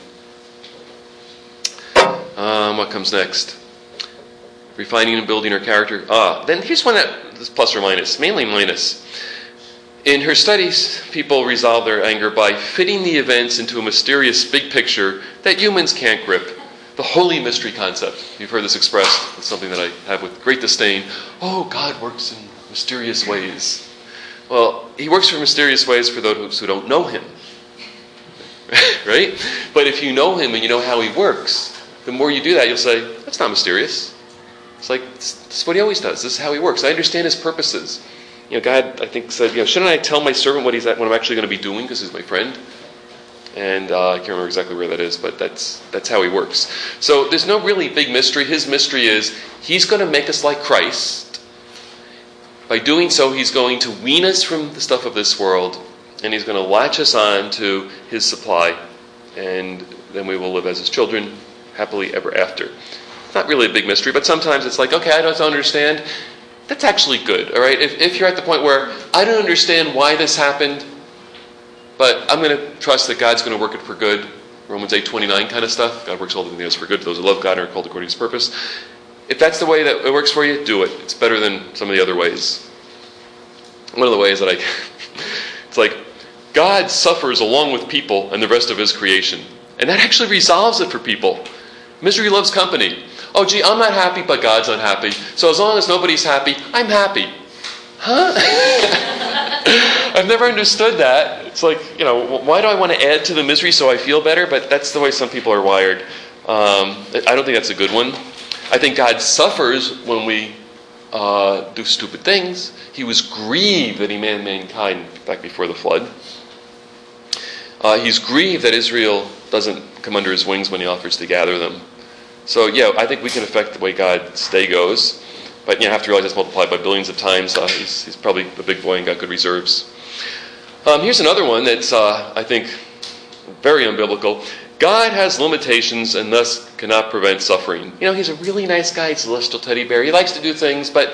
What comes next? Refining and building our character. Then here's one that is plus or minus, mainly minus. In her studies, people resolve their anger by fitting the events into a mysterious big picture that humans can't grip. The holy mystery concept. You've heard this expressed. It's something that I have with great disdain. Oh, God works in mysterious ways. Well, he works in mysterious ways for those who don't know him. Right? But if you know him and you know how he works, the more you do that, you'll say, that's not mysterious. It's like, this is what he always does. This is how he works. I understand his purposes. God, I think, said, shouldn't I tell my servant what I'm actually going to be doing because he's my friend? And I can't remember exactly where that is, but that's how he works. So there's no really big mystery. His mystery is he's going to make us like Christ. By doing so, he's going to wean us from the stuff of this world, and he's going to latch us on to his supply, and then we will live as his children happily ever after. Not really a big mystery, but sometimes it's like, okay, I don't understand. That's actually good, all right? If you're at the point where I don't understand why this happened, but I'm going to trust that God's going to work it for good, Romans 8:29 kind of stuff. God works all the things for good to those who love God and are called according to his purpose. If that's the way that it works for you, do it. It's better than some of the other ways. One of the ways that it's like God suffers along with people and the rest of his creation. And that actually resolves it for people. Misery loves company. Oh, gee, I'm not happy, but God's unhappy. So as long as nobody's happy, I'm happy. Huh? I've never understood that. It's like, why do I want to add to the misery so I feel better? But that's the way some people are wired. I don't think that's a good one. I think God suffers when we do stupid things. He was grieved that he made mankind back before the flood. He's grieved that Israel doesn't come under his wings when he offers to gather them. So, I think we can affect the way God's day goes. But you have to realize it's multiplied by billions of times. He's probably a big boy and got good reserves. Here's another one that's, I think, very unbiblical. God has limitations and thus cannot prevent suffering. He's a really nice guy, celestial teddy bear. He likes to do things, but,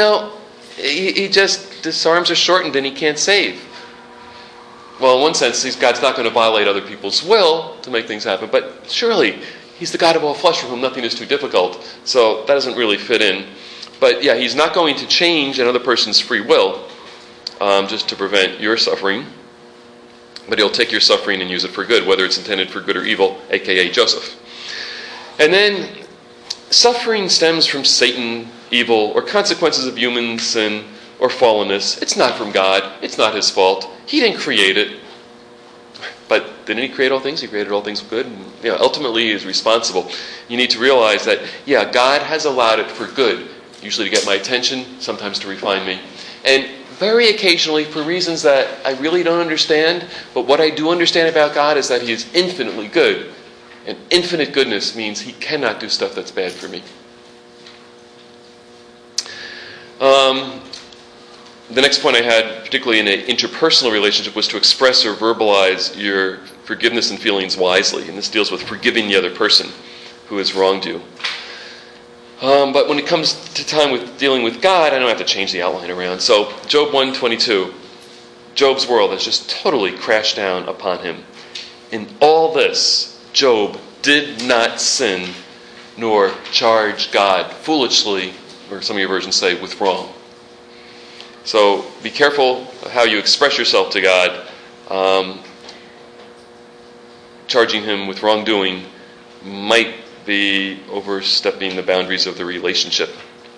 his arms are shortened and he can't save. Well, in one sense, God's not going to violate other people's will to make things happen, but surely he's the God of all flesh for whom nothing is too difficult. So that doesn't really fit in. But he's not going to change another person's free will just to prevent your suffering. But he'll take your suffering and use it for good, whether it's intended for good or evil, a.k.a. Joseph. And then suffering stems from Satan, evil, or consequences of human sin or fallenness. It's not from God. It's not his fault. He didn't create it. But didn't he create all things? He created all things good. And, ultimately, he is responsible. You need to realize that, God has allowed it for good. Usually to get my attention, sometimes to refine me. And very occasionally for reasons that I really don't understand. But what I do understand about God is that he is infinitely good. And infinite goodness means he cannot do stuff that's bad for me. The next point I had, particularly in an interpersonal relationship, was to express or verbalize your forgiveness and feelings wisely. And this deals with forgiving the other person who has wronged you. But when it comes to time with dealing with God, I don't have to change the outline around. So Job 1:22, Job's world has just totally crashed down upon him. In all this, Job did not sin nor charge God foolishly, or some of your versions say, with wrong. So be careful how you express yourself to God. Charging him with wrongdoing might be overstepping the boundaries of the relationship.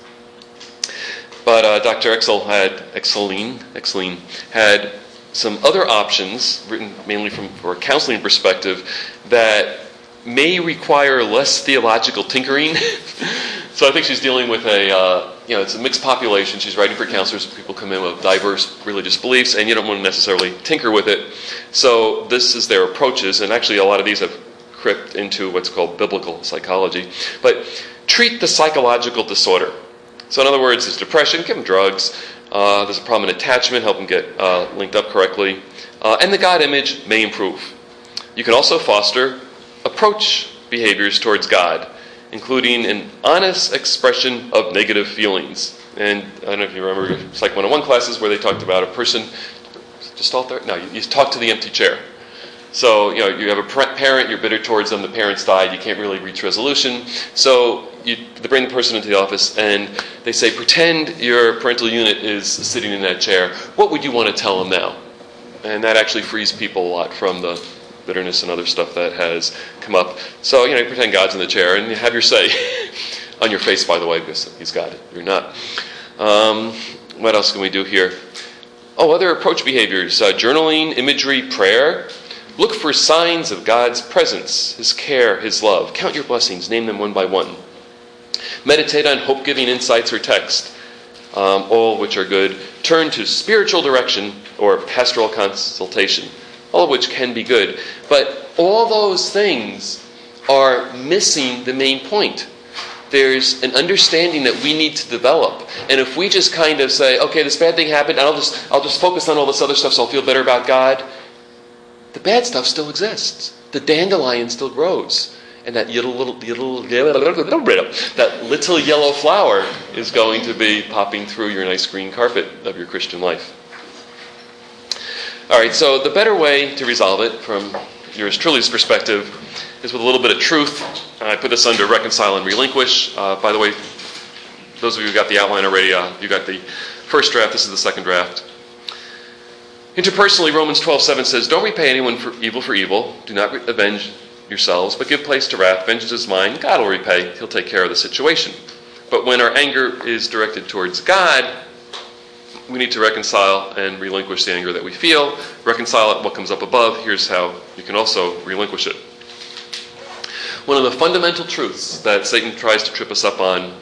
But Dr. Exeline had some other options, written mainly from a counseling perspective, that may require less theological tinkering. So I think she's dealing with it's a mixed population. She's writing for counselors. People come in with diverse religious beliefs, and you don't want to necessarily tinker with it. So this is their approaches, and actually a lot of these have crept into what's called biblical psychology. But treat the psychological disorder. So in other words, there's depression, give them drugs. There's a problem in attachment, help them get linked up correctly. And the God image may improve. You can also foster approach behaviors towards God, including an honest expression of negative feelings. And I don't know if you remember Psych 101 classes where they talked about a person, just all there? No, you talk to the empty chair. So, you have a parent, you're bitter towards them, the parents died, you can't really reach resolution. So they bring the person into the office and they say, pretend your parental unit is sitting in that chair. What would you want to tell them now? And that actually frees people a lot from the bitterness and other stuff that has come up. So, you pretend God's in the chair and you have your say. On your face, by the way, because he's got it. You're not. What else can we do here? Other approach behaviors. Journaling, imagery, prayer. Look for signs of God's presence, His care, His love. Count your blessings. Name them one by one. Meditate on hope-giving insights or text, all of which are good. Turn to spiritual direction or pastoral consultation, all of which can be good. But all those things are missing the main point. There's an understanding that we need to develop. And if we just kind of say, okay, this bad thing happened, and I'll just focus on all this other stuff so I'll feel better about God, the bad stuff still exists. The dandelion still grows. And that little yellow flower is going to be popping through your nice green carpet of your Christian life. All right, so the better way to resolve it from yours truly's perspective is with a little bit of truth. I put this under reconcile and relinquish. By the way, those of you who got the outline already, you got the first draft. This is the second draft. Interpersonally, Romans 12:7 says, don't repay anyone for evil. Do not avenge yourselves, but give place to wrath. Vengeance is mine. God will repay. He'll take care of the situation. But when our anger is directed towards God, we need to reconcile and relinquish the anger that we feel. Reconcile it, what comes up above. Here's how you can also relinquish it. One of the fundamental truths that Satan tries to trip us up on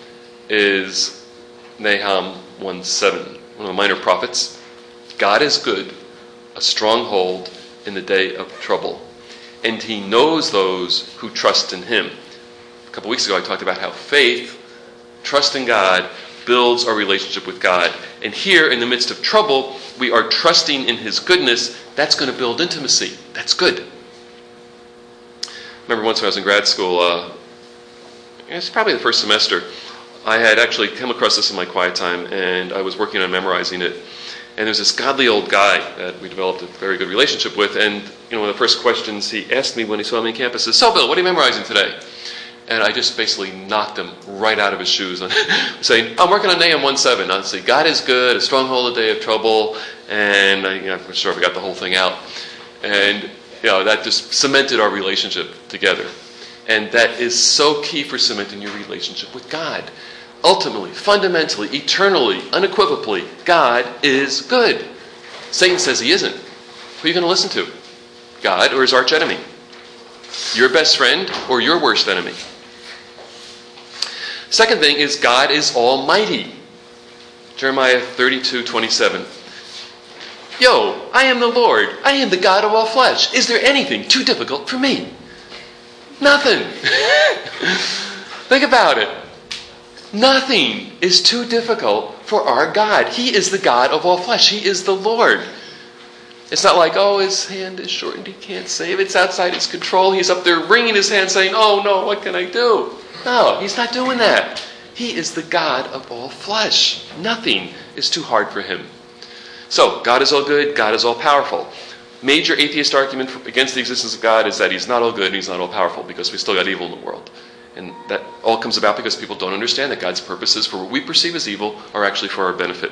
is Nahum 1:7, one of the minor prophets. God is good, a stronghold in the day of trouble, and He knows those who trust in Him. A couple weeks ago I talked about how faith, trust in God, builds our relationship with God. And here, in the midst of trouble, we are trusting in His goodness. That's going to build intimacy. That's good. Remember once when I was in grad school, it's probably the first semester, I had actually come across this in my quiet time, and I was working on memorizing it. And there's this godly old guy that we developed a very good relationship with, and one of the first questions he asked me when he saw me on campus is, "So, Bill, what are you memorizing today?" And I just basically knocked him right out of his shoes, saying, "I'm working on Nahum 1:7. Honestly, God is good, a stronghold in the day of trouble," and I'm not sure if I got the whole thing out. And that just cemented our relationship together. And that is so key for cementing your relationship with God. Ultimately, fundamentally, eternally, unequivocally, God is good. Satan says He isn't. Who are you going to listen to? God or his arch enemy? Your best friend or your worst enemy? Second thing is God is almighty. Jeremiah 32:27. I am the Lord. I am the God of all flesh. Is there anything too difficult for me? Nothing. Think about it. Nothing is too difficult for our God. He is the God of all flesh. He is the Lord. It's not like, His hand is shortened, He can't save. It's outside His control. He's up there wringing His hand saying, "Oh no, what can I do?" No, He's not doing that. He is the God of all flesh. Nothing is too hard for Him. So, God is all good, God is all powerful. Major atheist argument against the existence of God is that He's not all good and He's not all powerful, because we still got evil in the world. And that all comes about because people don't understand that God's purposes for what we perceive as evil are actually for our benefit.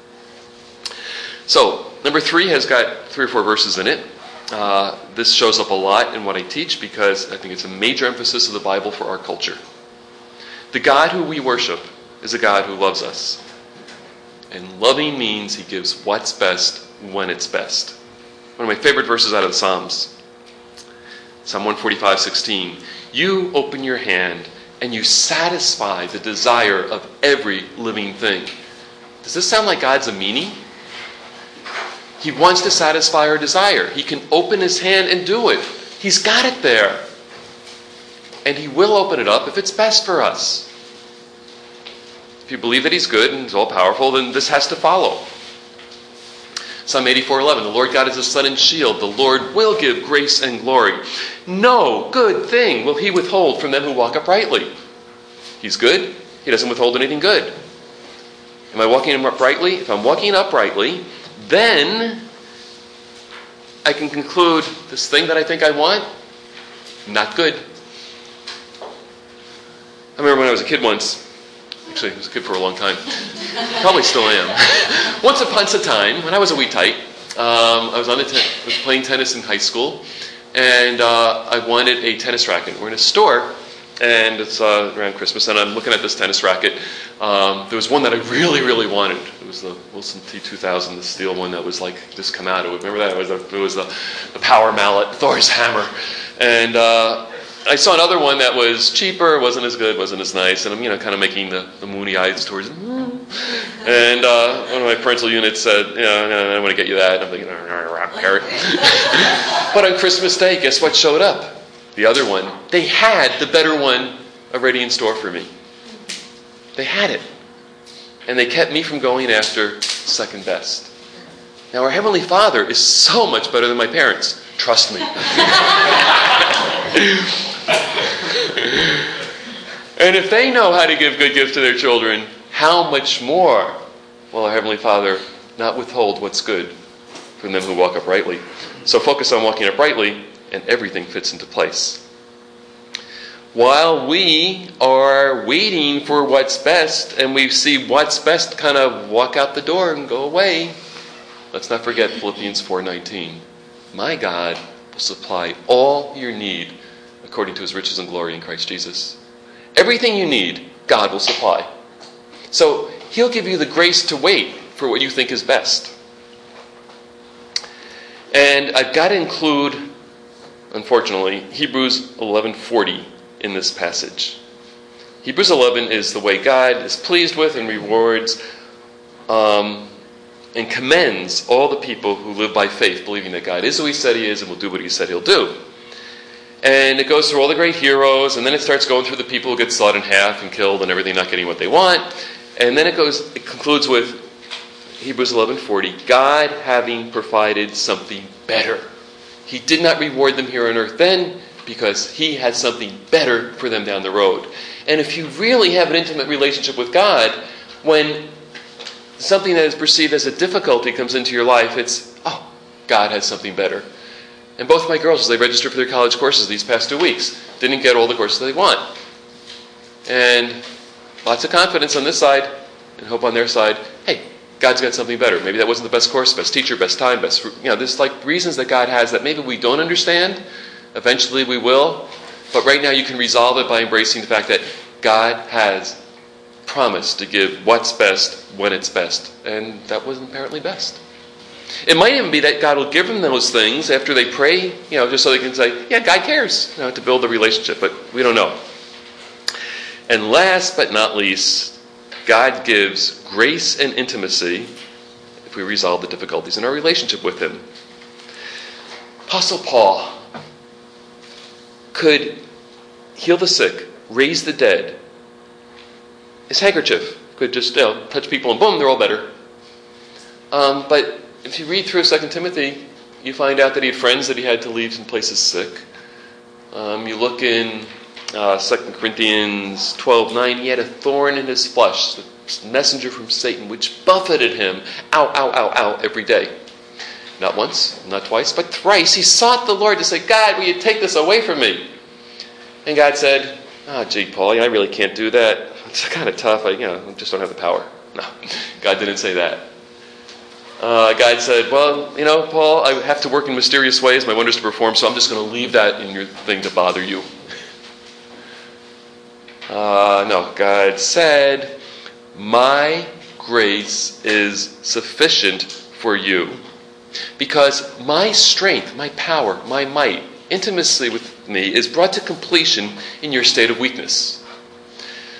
So, number 3 has got 3 or 4 verses in it. This shows up a lot in what I teach because I think it's a major emphasis of the Bible for our culture. The God who we worship is a God who loves us. And loving means He gives what's best when it's best. One of my favorite verses out of the Psalms. Psalm 145:16. You open your hand and you satisfy the desire of every living thing. Does this sound like God's a meanie? He wants to satisfy our desire. He can open his hand and do it. He's got it there. And he will open it up if it's best for us. If you believe that he's good and he's all-powerful, then this has to follow. Psalm 84:11, the Lord God is a sun and shield. The Lord will give grace and glory. No good thing will he withhold from them who walk uprightly. He's good. He doesn't withhold anything good. Am I walking uprightly? If I'm walking uprightly, then I can conclude this thing that I think I want, not good. I remember when I was a kid once. Actually, I was a kid for a long time. Probably still am. Once upon a time, when I was a wee tite, I was playing tennis in high school, and I wanted a tennis racket. We're in a store, and it's around Christmas, and I'm looking at this tennis racket. There was one that I really, really wanted. It was the Wilson T2000, the steel one that was like just come out. Remember that? It was the power mallet, Thor's hammer, and I saw another one that was cheaper, wasn't as good, wasn't as nice, and I'm kind of making the moony eyes towards it. And one of my parental units said, I want to get you that. And I'm thinking, carrot. But on Christmas Day, guess what showed up? The other one. They had the better one already in store for me. They had it. And they kept me from going after second best. Now, our Heavenly Father is so much better than my parents. Trust me. And if they know how to give good gifts to their children, how much more will our Heavenly Father not withhold what's good from them who walk uprightly? So focus on walking uprightly, and everything fits into place. While we are waiting for what's best, and we see what's best kind of walk out the door and go away, let's not forget Philippians 4:19. My God will supply all your need according to his riches and glory in Christ Jesus. Everything you need, God will supply. So he'll give you the grace to wait for what you think is best. And I've got to include, unfortunately, Hebrews 11:40 in this passage. Hebrews 11 is the way God is pleased with and rewards and commends all the people who live by faith, believing that God is who he said he is and will do what he said he'll do. And it goes through all the great heroes, and then it starts going through the people who get sawed in half and killed and everything, not getting what they want. And then it concludes with Hebrews 11:40, God having provided something better. He did not reward them here on earth then, because he had something better for them down the road. And if you really have an intimate relationship with God, when something that is perceived as a difficulty comes into your life, it's, God has something better. And both my girls, as they registered for their college courses these past 2 weeks, didn't get all the courses they want. And lots of confidence on this side, and hope on their side, hey, God's got something better. Maybe that wasn't the best course, best teacher, best time, there's like reasons that God has that maybe we don't understand. Eventually we will. But right now you can resolve it by embracing the fact that God has promised to give what's best when it's best. And that wasn't apparently best. It might even be that God will give them those things after they pray, just so they can say, yeah, God cares, to build the relationship. But we don't know. And last but not least, God gives grace and intimacy if we resolve the difficulties in our relationship with him. Apostle Paul could heal the sick, raise the dead. His handkerchief could just touch people and boom, they're all better. But if you read through 2 Timothy, you find out that he had friends that he had to leave some places sick. You look in 2 Corinthians 12:9, he had a thorn in his flesh, the messenger from Satan, which buffeted him, every day. Not once, not twice, but thrice. He sought the Lord to say, God, will you take this away from me? And God said, gee, Paul, I really can't do that. It's kind of tough. I just don't have the power. No, God didn't say that. God said, well, Paul, I have to work in mysterious ways, my wonders to perform, so I'm just going to leave that in your thing to bother you. No, God said, my grace is sufficient for you, because my strength, my power, my might, intimacy with me is brought to completion in your state of weakness.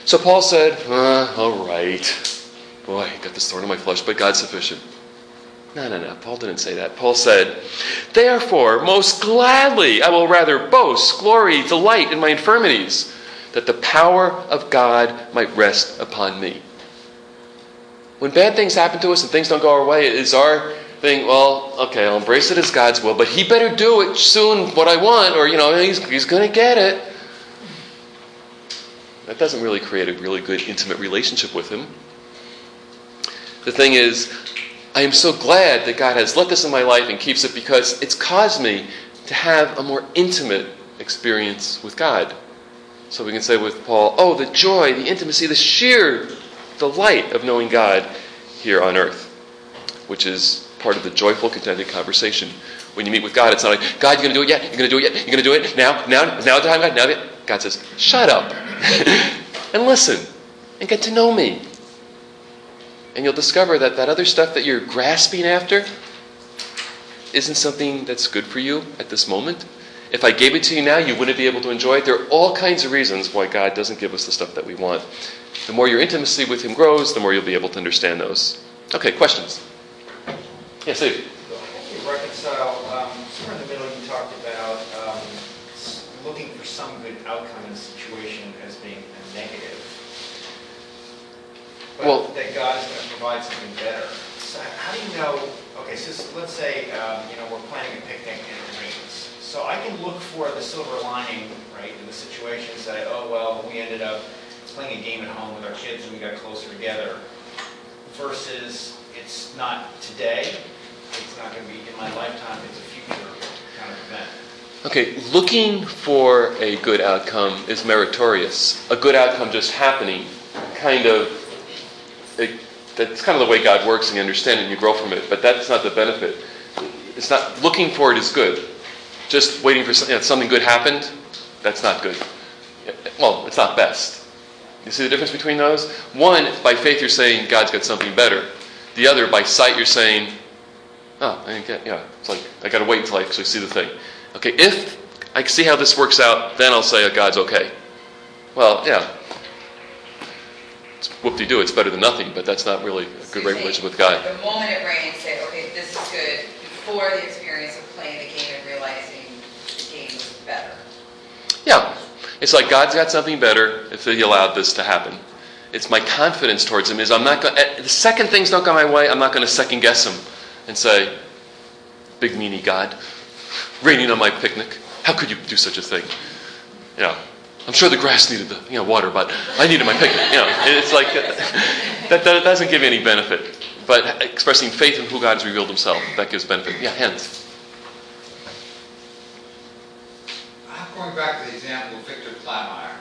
So Paul said, all right. Boy, got this thorn in my flesh, but God's sufficient. No. Paul didn't say that. Paul said, therefore, most gladly I will rather boast, glory, delight in my infirmities, that the power of God might rest upon me. When bad things happen to us and things don't go our way, it is our thing, well, okay, I'll embrace it as God's will, but he better do it soon, what I want, or, he's going to get it. That doesn't really create a really good, intimate relationship with him. The thing is, I am so glad that God has let this in my life and keeps it, because it's caused me to have a more intimate experience with God. So we can say with Paul, oh, the joy, the intimacy, the sheer delight of knowing God here on earth, which is part of the joyful, contented conversation. When you meet with God, it's not like, God, you're going to do it yet? You're going to do it yet? You're going to do it now the time, God, now. God says, shut up and listen and get to know me. And you'll discover that other stuff that you're grasping after isn't something that's good for you at this moment. If I gave it to you now, you wouldn't be able to enjoy it. There are all kinds of reasons why God doesn't give us the stuff that we want. The more your intimacy with him grows, the more you'll be able to understand those. Okay, questions? Yes, Steve. How do you reconcile, somewhere in the middle you talked about looking for some good outcome in a situation as being a negative. But that God is going to provide something better. So how do you know, okay, so let's say, we're planning a picnic and it rains. So I can look for the silver lining, right, in the situation and say, oh, well, we ended up playing a game at home with our kids and we got closer together. Versus it's not today, it's not going to be in my lifetime, it's a future kind of event. Okay, looking for a good outcome is meritorious. A good outcome just happening, that's kind of the way God works, and you understand it and you grow from it, but that's not the benefit. It's not, looking for it is good. Just waiting for something good happened, that's not good. Well, it's not best. You see the difference between those? One, by faith you're saying God's got something better. The other, by sight you're saying, it's like I got to wait until I actually see the thing. Okay, if I see how this works out, then I'll say God's okay. Well, yeah, it's whoop-de-doo, it's better than nothing, but that's not really a good relationship with God. The moment it rains, say, okay, this is good, before the experience of playing the game and realizing the game was better. Yeah, it's like God's got something better if he allowed this to happen. It's my confidence towards him is I'm not going. The second things don't go my way, I'm not going to second guess him and say, "Big meanie God, raining on my picnic. How could you do such a thing?" I'm sure the grass needed the water, but I needed my picnic. It's like that doesn't give any benefit. But expressing faith in who God has revealed himself, that gives benefit. Yeah, Hans. Going back to the example of Victor Plymire.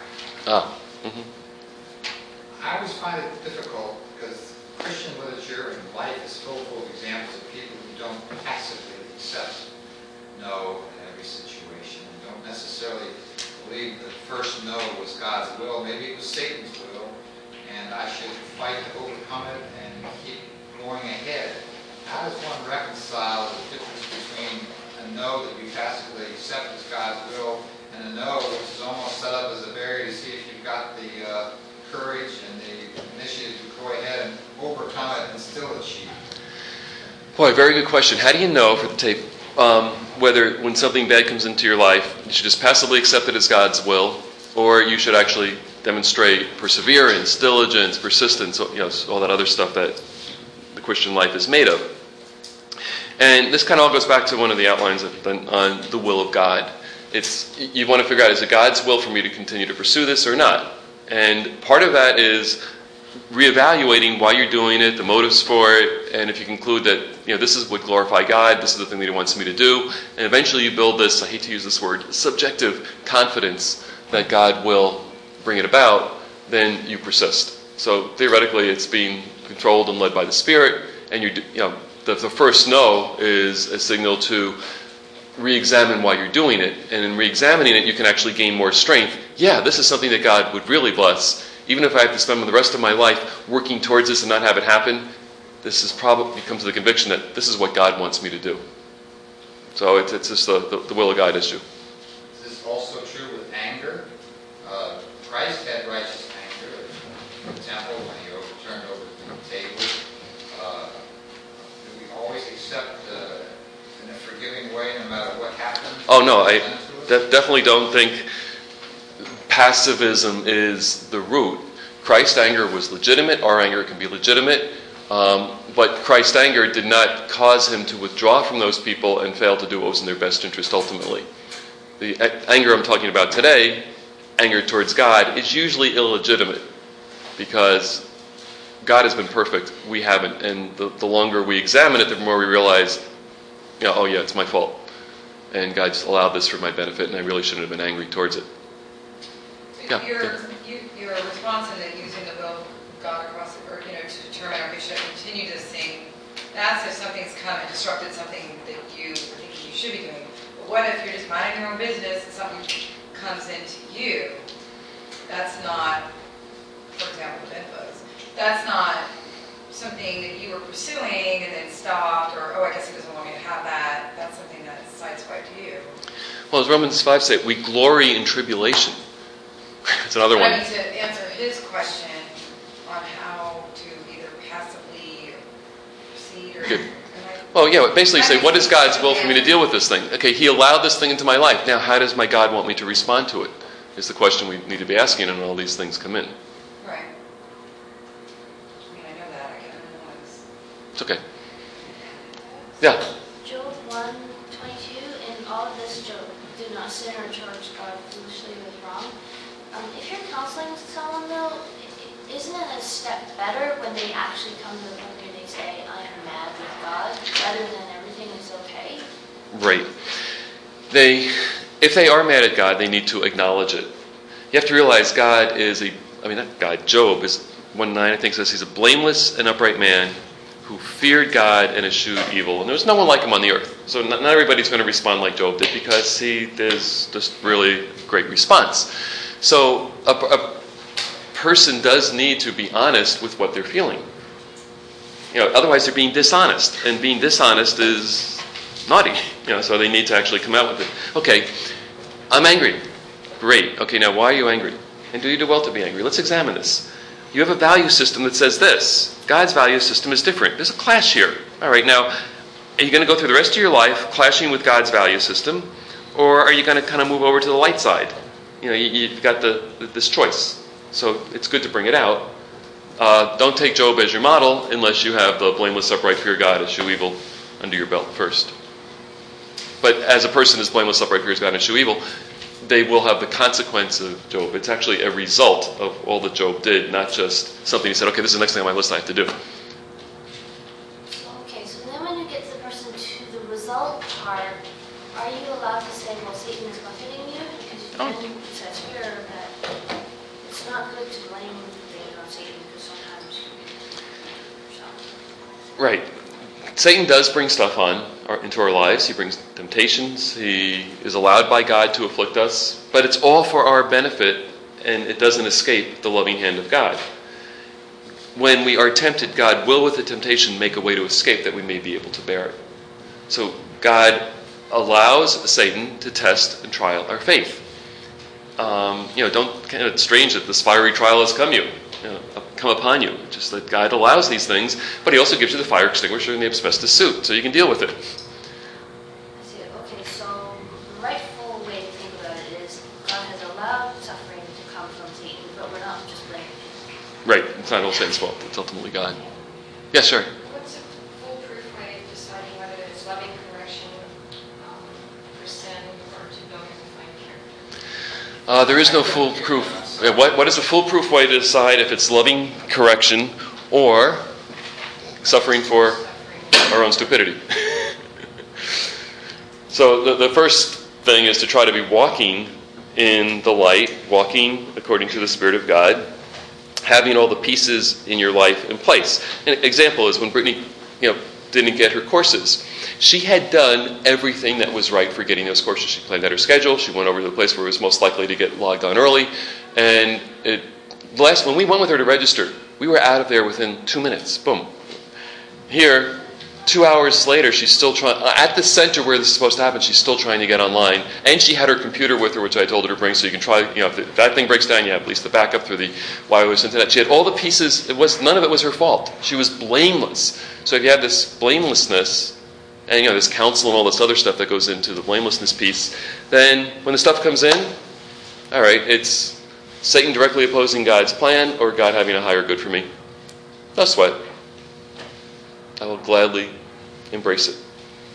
I always find it difficult because Christian literature and life is full of examples of people who don't passively accept no in every situation and don't necessarily believe that first no was God's will. Maybe it was Satan's will, and I should fight to overcome it and keep going ahead. How does one reconcile the difference between a no that you passively accept as God's will and a no which is almost set up as a barrier to see if you've got the courage and the initiative to go ahead and overcome it and still achieve it? Boy, very good question. How do you know, for the tape, whether when something bad comes into your life, you should just passively accept it as God's will, or you should actually demonstrate perseverance, diligence, persistence, all that other stuff that the Christian life is made of? And this kind of all goes back to one of the outlines on the will of God. You want to figure out, is it God's will for me to continue to pursue this or not? And part of that is reevaluating why you're doing it, the motives for it, and if you conclude that this is what glorify God, this is the thing that he wants me to do, and eventually you build this, I hate to use this word, subjective confidence that God will bring it about, then you persist. So theoretically it's being controlled and led by the Spirit, and the first no is a signal to re-examine why you're doing it, and in re-examining it you can actually gain more strength. Yeah, this is something that God would really bless. Even if I have to spend the rest of my life working towards this and not have it happen, this is probably come to the conviction that this is what God wants me to do. So it's just the will of God issue. Is this also true with anger? Christ had righteous anger. temple, when he overturned over the table, do we always accept in a forgiving way no matter what happens? Oh, no, I definitely don't think passivism is the root. Christ's anger was legitimate. Our anger can be legitimate. But Christ's anger did not cause him to withdraw from those people and fail to do what was in their best interest ultimately. The anger I'm talking about today, anger towards God, is usually illegitimate because God has been perfect. We haven't. And the longer we examine it, the more we realize, oh yeah, it's my fault. And God just allowed this for my benefit, and I really shouldn't have been angry towards it. So your response in that using the will of God across the earth, to determine if we should continue to sing, that's if something's come and disrupted something that you were thinking you should be doing. But what if you're just minding your own business and something comes into you? That's not, for example, with infos, that's not something that you were pursuing and then stopped, or, I guess he doesn't want me to have that. That's something that's sideswiped to you. Well, as Romans 5 says, we glory in tribulation. It's another one. I need to answer his question on how to either passively proceed or... Good. Well, yeah, basically say, what is God's will for me to deal with this thing? Okay, he allowed this thing into my life. Now, how does my God want me to respond to it? Is the question we need to be asking when all these things come in. Right. I mean, I know that. I can't remember this. It's okay. Yeah. Job 1:22, in all of this, Job did not sin or charge God foolishly with wrong. If you're counseling someone, though, isn't it a step better when they actually come to the point where they say, I am mad with God, rather than everything is okay? Right. If they are mad at God, they need to acknowledge it. You have to realize God is Job is 1:9, I think, says he's a blameless and upright man who feared God and eschewed evil. And there's no one like him on the earth. So not everybody's going to respond like Job did because there's just really great response. So a person does need to be honest with what they're feeling. Otherwise they're being dishonest. And being dishonest is naughty. So they need to actually come out with it. Okay, I'm angry. Great. Okay, now why are you angry? And do you do well to be angry? Let's examine this. You have a value system that says this. God's value system is different. There's a clash here. All right, now, are you going to go through the rest of your life clashing with God's value system? Or are you going to kind of move over to the light side? You've got this choice. So it's good to bring it out. Don't take Job as your model unless you have the blameless, upright, fear God, eschew evil under your belt first. But as a person is blameless, upright, fears God, and eschew evil, they will have the consequence of Job. It's actually a result of all that Job did, not just something he said, okay, this is the next thing on my list I have to do. Okay, so then when you get the person to the result part, are you allowed to say, well, Satan is buffeting you? Because then it says here that it's not good to blame things on Satan because sometimes you yourself. Right. Satan does bring stuff into our lives. He brings temptations. He is allowed by God to afflict us. But it's all for our benefit, and it doesn't escape the loving hand of God. When we are tempted, God will, with the temptation, make a way to escape that we may be able to bear it. So God allows Satan to test and trial our faith. It's strange that this fiery trial has come upon you. Just that God allows these things, but he also gives you the fire extinguisher and the asbestos suit, so you can deal with it. I see. Okay, so the rightful way to think about it is God has allowed suffering to come from Satan, but we're not just blaming him. Right. It's not all Satan's fault. It's ultimately God. Yeah, sure. What's a foolproof way of deciding whether it's loving correction for sin or to build a defined character? There is no foolproof. What is a foolproof way to decide if it's loving correction or suffering for our own stupidity? So the first thing is to try to be walking in the light, walking according to the Spirit of God, having all the pieces in your life in place. An example is when Brittany, didn't get her courses. She had done everything that was right for getting those courses. She planned out her schedule. She went over to the place where it was most likely to get logged on early. And when we went with her to register, we were out of there within 2 minutes. Boom. Here, 2 hours later, she's still trying, at the center where this is supposed to happen, she's still trying to get online. And she had her computer with her, which I told her to bring, so you can try, if that thing breaks down, you have at least the backup through the wireless internet. She had all the pieces, none of it was her fault. She was blameless. So if you have this blamelessness, and this counsel and all this other stuff that goes into the blamelessness piece, then when the stuff comes in, all right, it's Satan directly opposing God's plan or God having a higher good for me. No sweat. I will gladly embrace it.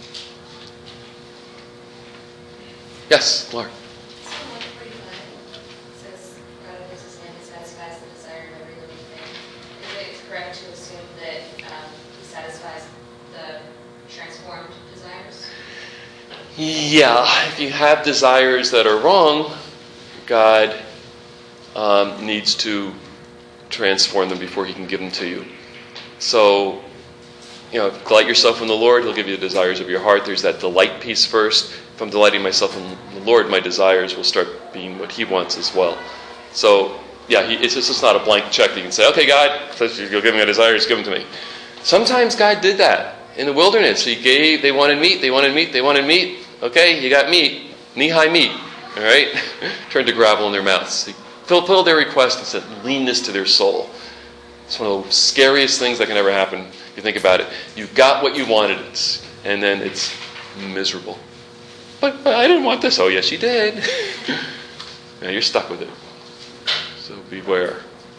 Yes, Laura. Psalm 145 says, God knows his name and satisfies the desire of every living thing. Is it correct to assume that he satisfies the transformed desires? Yeah, if you have desires that are wrong, God needs to transform them before he can give them to you. So, delight yourself in the Lord, he'll give you the desires of your heart. There's that delight piece first. If I'm delighting myself in the Lord, my desires will start being what he wants as well. So, yeah, it's just not a blank check that you can say, okay, God, you'll give me my desires, give them to me. Sometimes God did that. In the wilderness, they wanted meat. Okay, you got meat, knee-high meat. All right? Turned to gravel in their mouths. He fulfilled their request and sent leanness to their soul. It's one of the scariest things that can ever happen. If you think about it. You got what you wanted, and then it's miserable. But I didn't want this. Oh, yes, you did. Now you're stuck with it. So beware.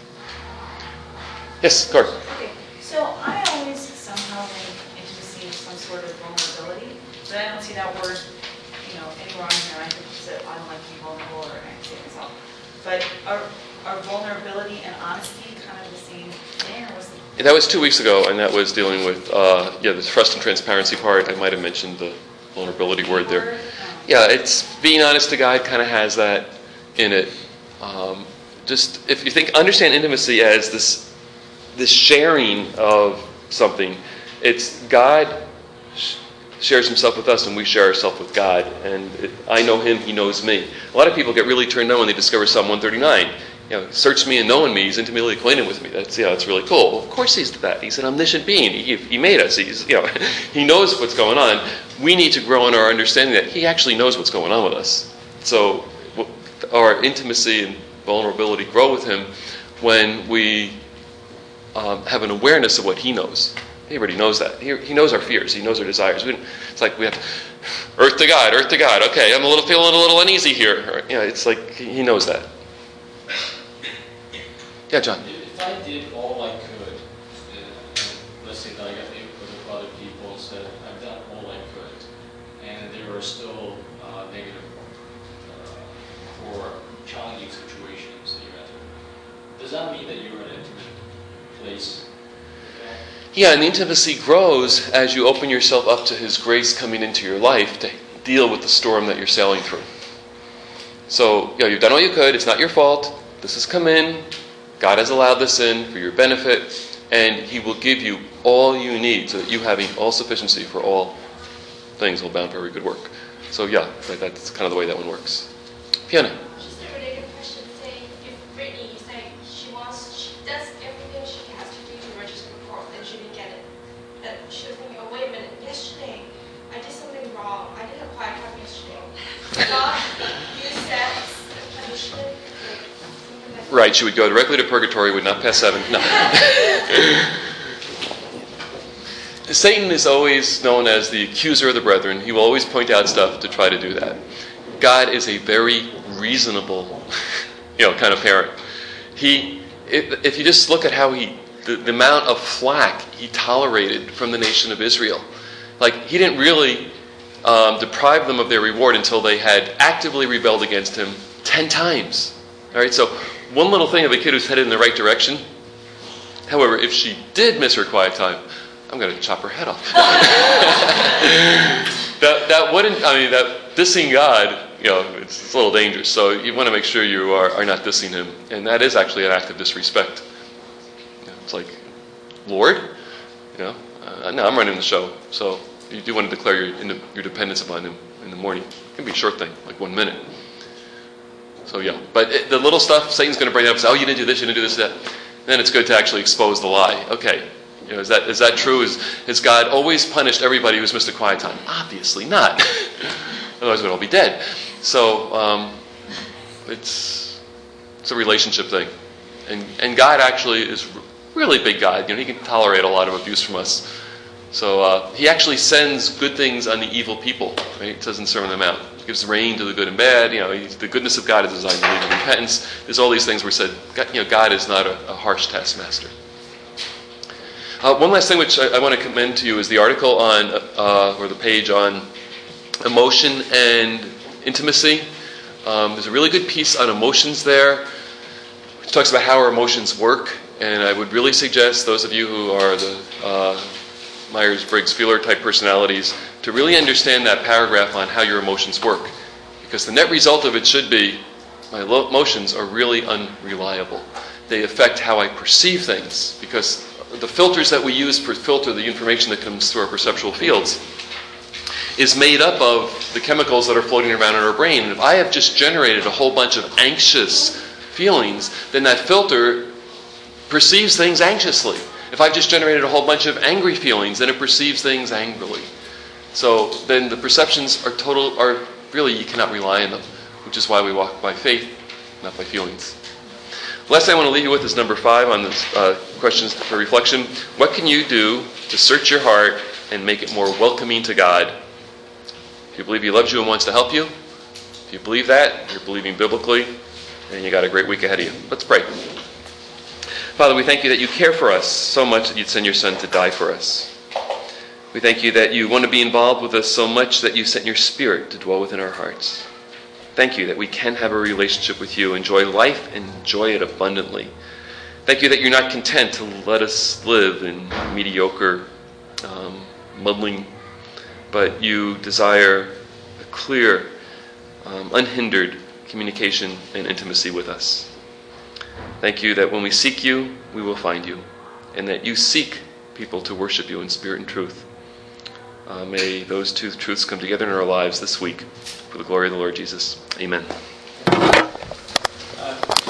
Yes, Carter. Okay, so I always somehow link intimacy with some sort of vulnerability, but I don't see that word, anywhere on here. I think that I don't like being vulnerable or I say myself. But are vulnerability and honesty kind of the same thing, or was it? That was 2 weeks ago, and that was dealing with the trust and transparency part. I might have mentioned the vulnerability word there. Yeah, it's being honest to God kind of has that in it. Just if you understand intimacy as this sharing of something, it's God shares himself with us and we share ourselves with God. And I know him, he knows me. A lot of people get really turned on when they discover Psalm 139. Search me and knowing me, he's intimately acquainted with me. That's really cool. Well, of course he's that. He's an omniscient being. He made us. He knows what's going on. We need to grow in our understanding that he actually knows what's going on with us. So our intimacy and vulnerability grow with him when we have an awareness of what he knows. He already knows that. He knows our fears. He knows our desires. It's like we have to, earth to God. Okay, I'm feeling a little uneasy here. It's like he knows that. Yeah, John. If I did all I could, let's say that I got input of other people, said I've done all I could, and there are still negative or challenging situations that you're entering, does that mean that you're in an intimate place? Yeah, and the intimacy grows as you open yourself up to his grace coming into your life to deal with the storm that you're sailing through. So, you've done all you could. It's not your fault. This has come in. God has allowed this in for your benefit, and he will give you all you need so that you having all sufficiency for all things will bound for every good work. So that's kind of the way that one works. Fiona. Just a related question. Say, if Brittany, she does everything she has to do to register for court, and she didn't get it. And she was thinking, oh, wait a minute, yesterday I did something wrong. I didn't apply a yesterday. God, you set a punishment. Right, she would go directly to purgatory, would not pass 7. No. Satan is always known as the accuser of the brethren. He will always point out stuff to try to do that. God is a very reasonable, kind of parent. If you just look at how the amount of flack he tolerated from the nation of Israel, he didn't really deprive them of their reward until they had actively rebelled against him 10 times. All right, so one little thing of a kid who's headed in the right direction. However, if she did miss her quiet time, I'm going to chop her head off. that dissing God, it's a little dangerous. So you want to make sure you are not dissing him. And that is actually an act of disrespect. It's like, Lord, no, I'm running the show. So you do want to declare your dependence upon him in the morning. It can be a short thing, like 1 minute. So but the little stuff, Satan's going to bring it up and say, oh, you didn't do this, that. Then it's good to actually expose the lie. Okay, Is that true? Has God always punished everybody who's missed a quiet time? Obviously not. Otherwise we'd all be dead. So it's a relationship thing. And God actually is really big God. He can tolerate a lot of abuse from us. So he actually sends good things on the evil people. Right? It says in Sermon on the Mount. He gives rain to the good and bad. The goodness of God is designed to lead to repentance. There's all these things where we said, God is not a harsh taskmaster. One last thing which I want to commend to you is the article on, or the page on emotion and intimacy. There's a really good piece on emotions there, which talks about how our emotions work. And I would really suggest those of you who are the Myers-Briggs-Fieler type personalities to really understand that paragraph on how your emotions work. Because the net result of it should be, my emotions are really unreliable. They affect how I perceive things, because the filters that we use to filter the information that comes through our perceptual fields is made up of the chemicals that are floating around in our brain. And if I have just generated a whole bunch of anxious feelings, then that filter perceives things anxiously. If I've just generated a whole bunch of angry feelings, then it perceives things angrily. So then the perceptions are really, you cannot rely on them, which is why we walk by faith, not by feelings. Last thing I want to leave you with is number 5 on this questions for reflection. What can you do to search your heart and make it more welcoming to God? If you believe He loves you and wants to help you, if you believe that, you're believing biblically, and you got a great week ahead of you. Let's pray. Father, we thank you that you care for us so much that you'd send your Son to die for us. We thank you that you want to be involved with us so much that you sent your Spirit to dwell within our hearts. Thank you that we can have a relationship with you, enjoy life, and enjoy it abundantly. Thank you that you're not content to let us live in mediocre, muddling, but you desire a clear, unhindered communication and intimacy with us. Thank you that when we seek you, we will find you, and that you seek people to worship you in spirit and truth. May those two truths come together in our lives this week for the glory of the Lord Jesus. Amen.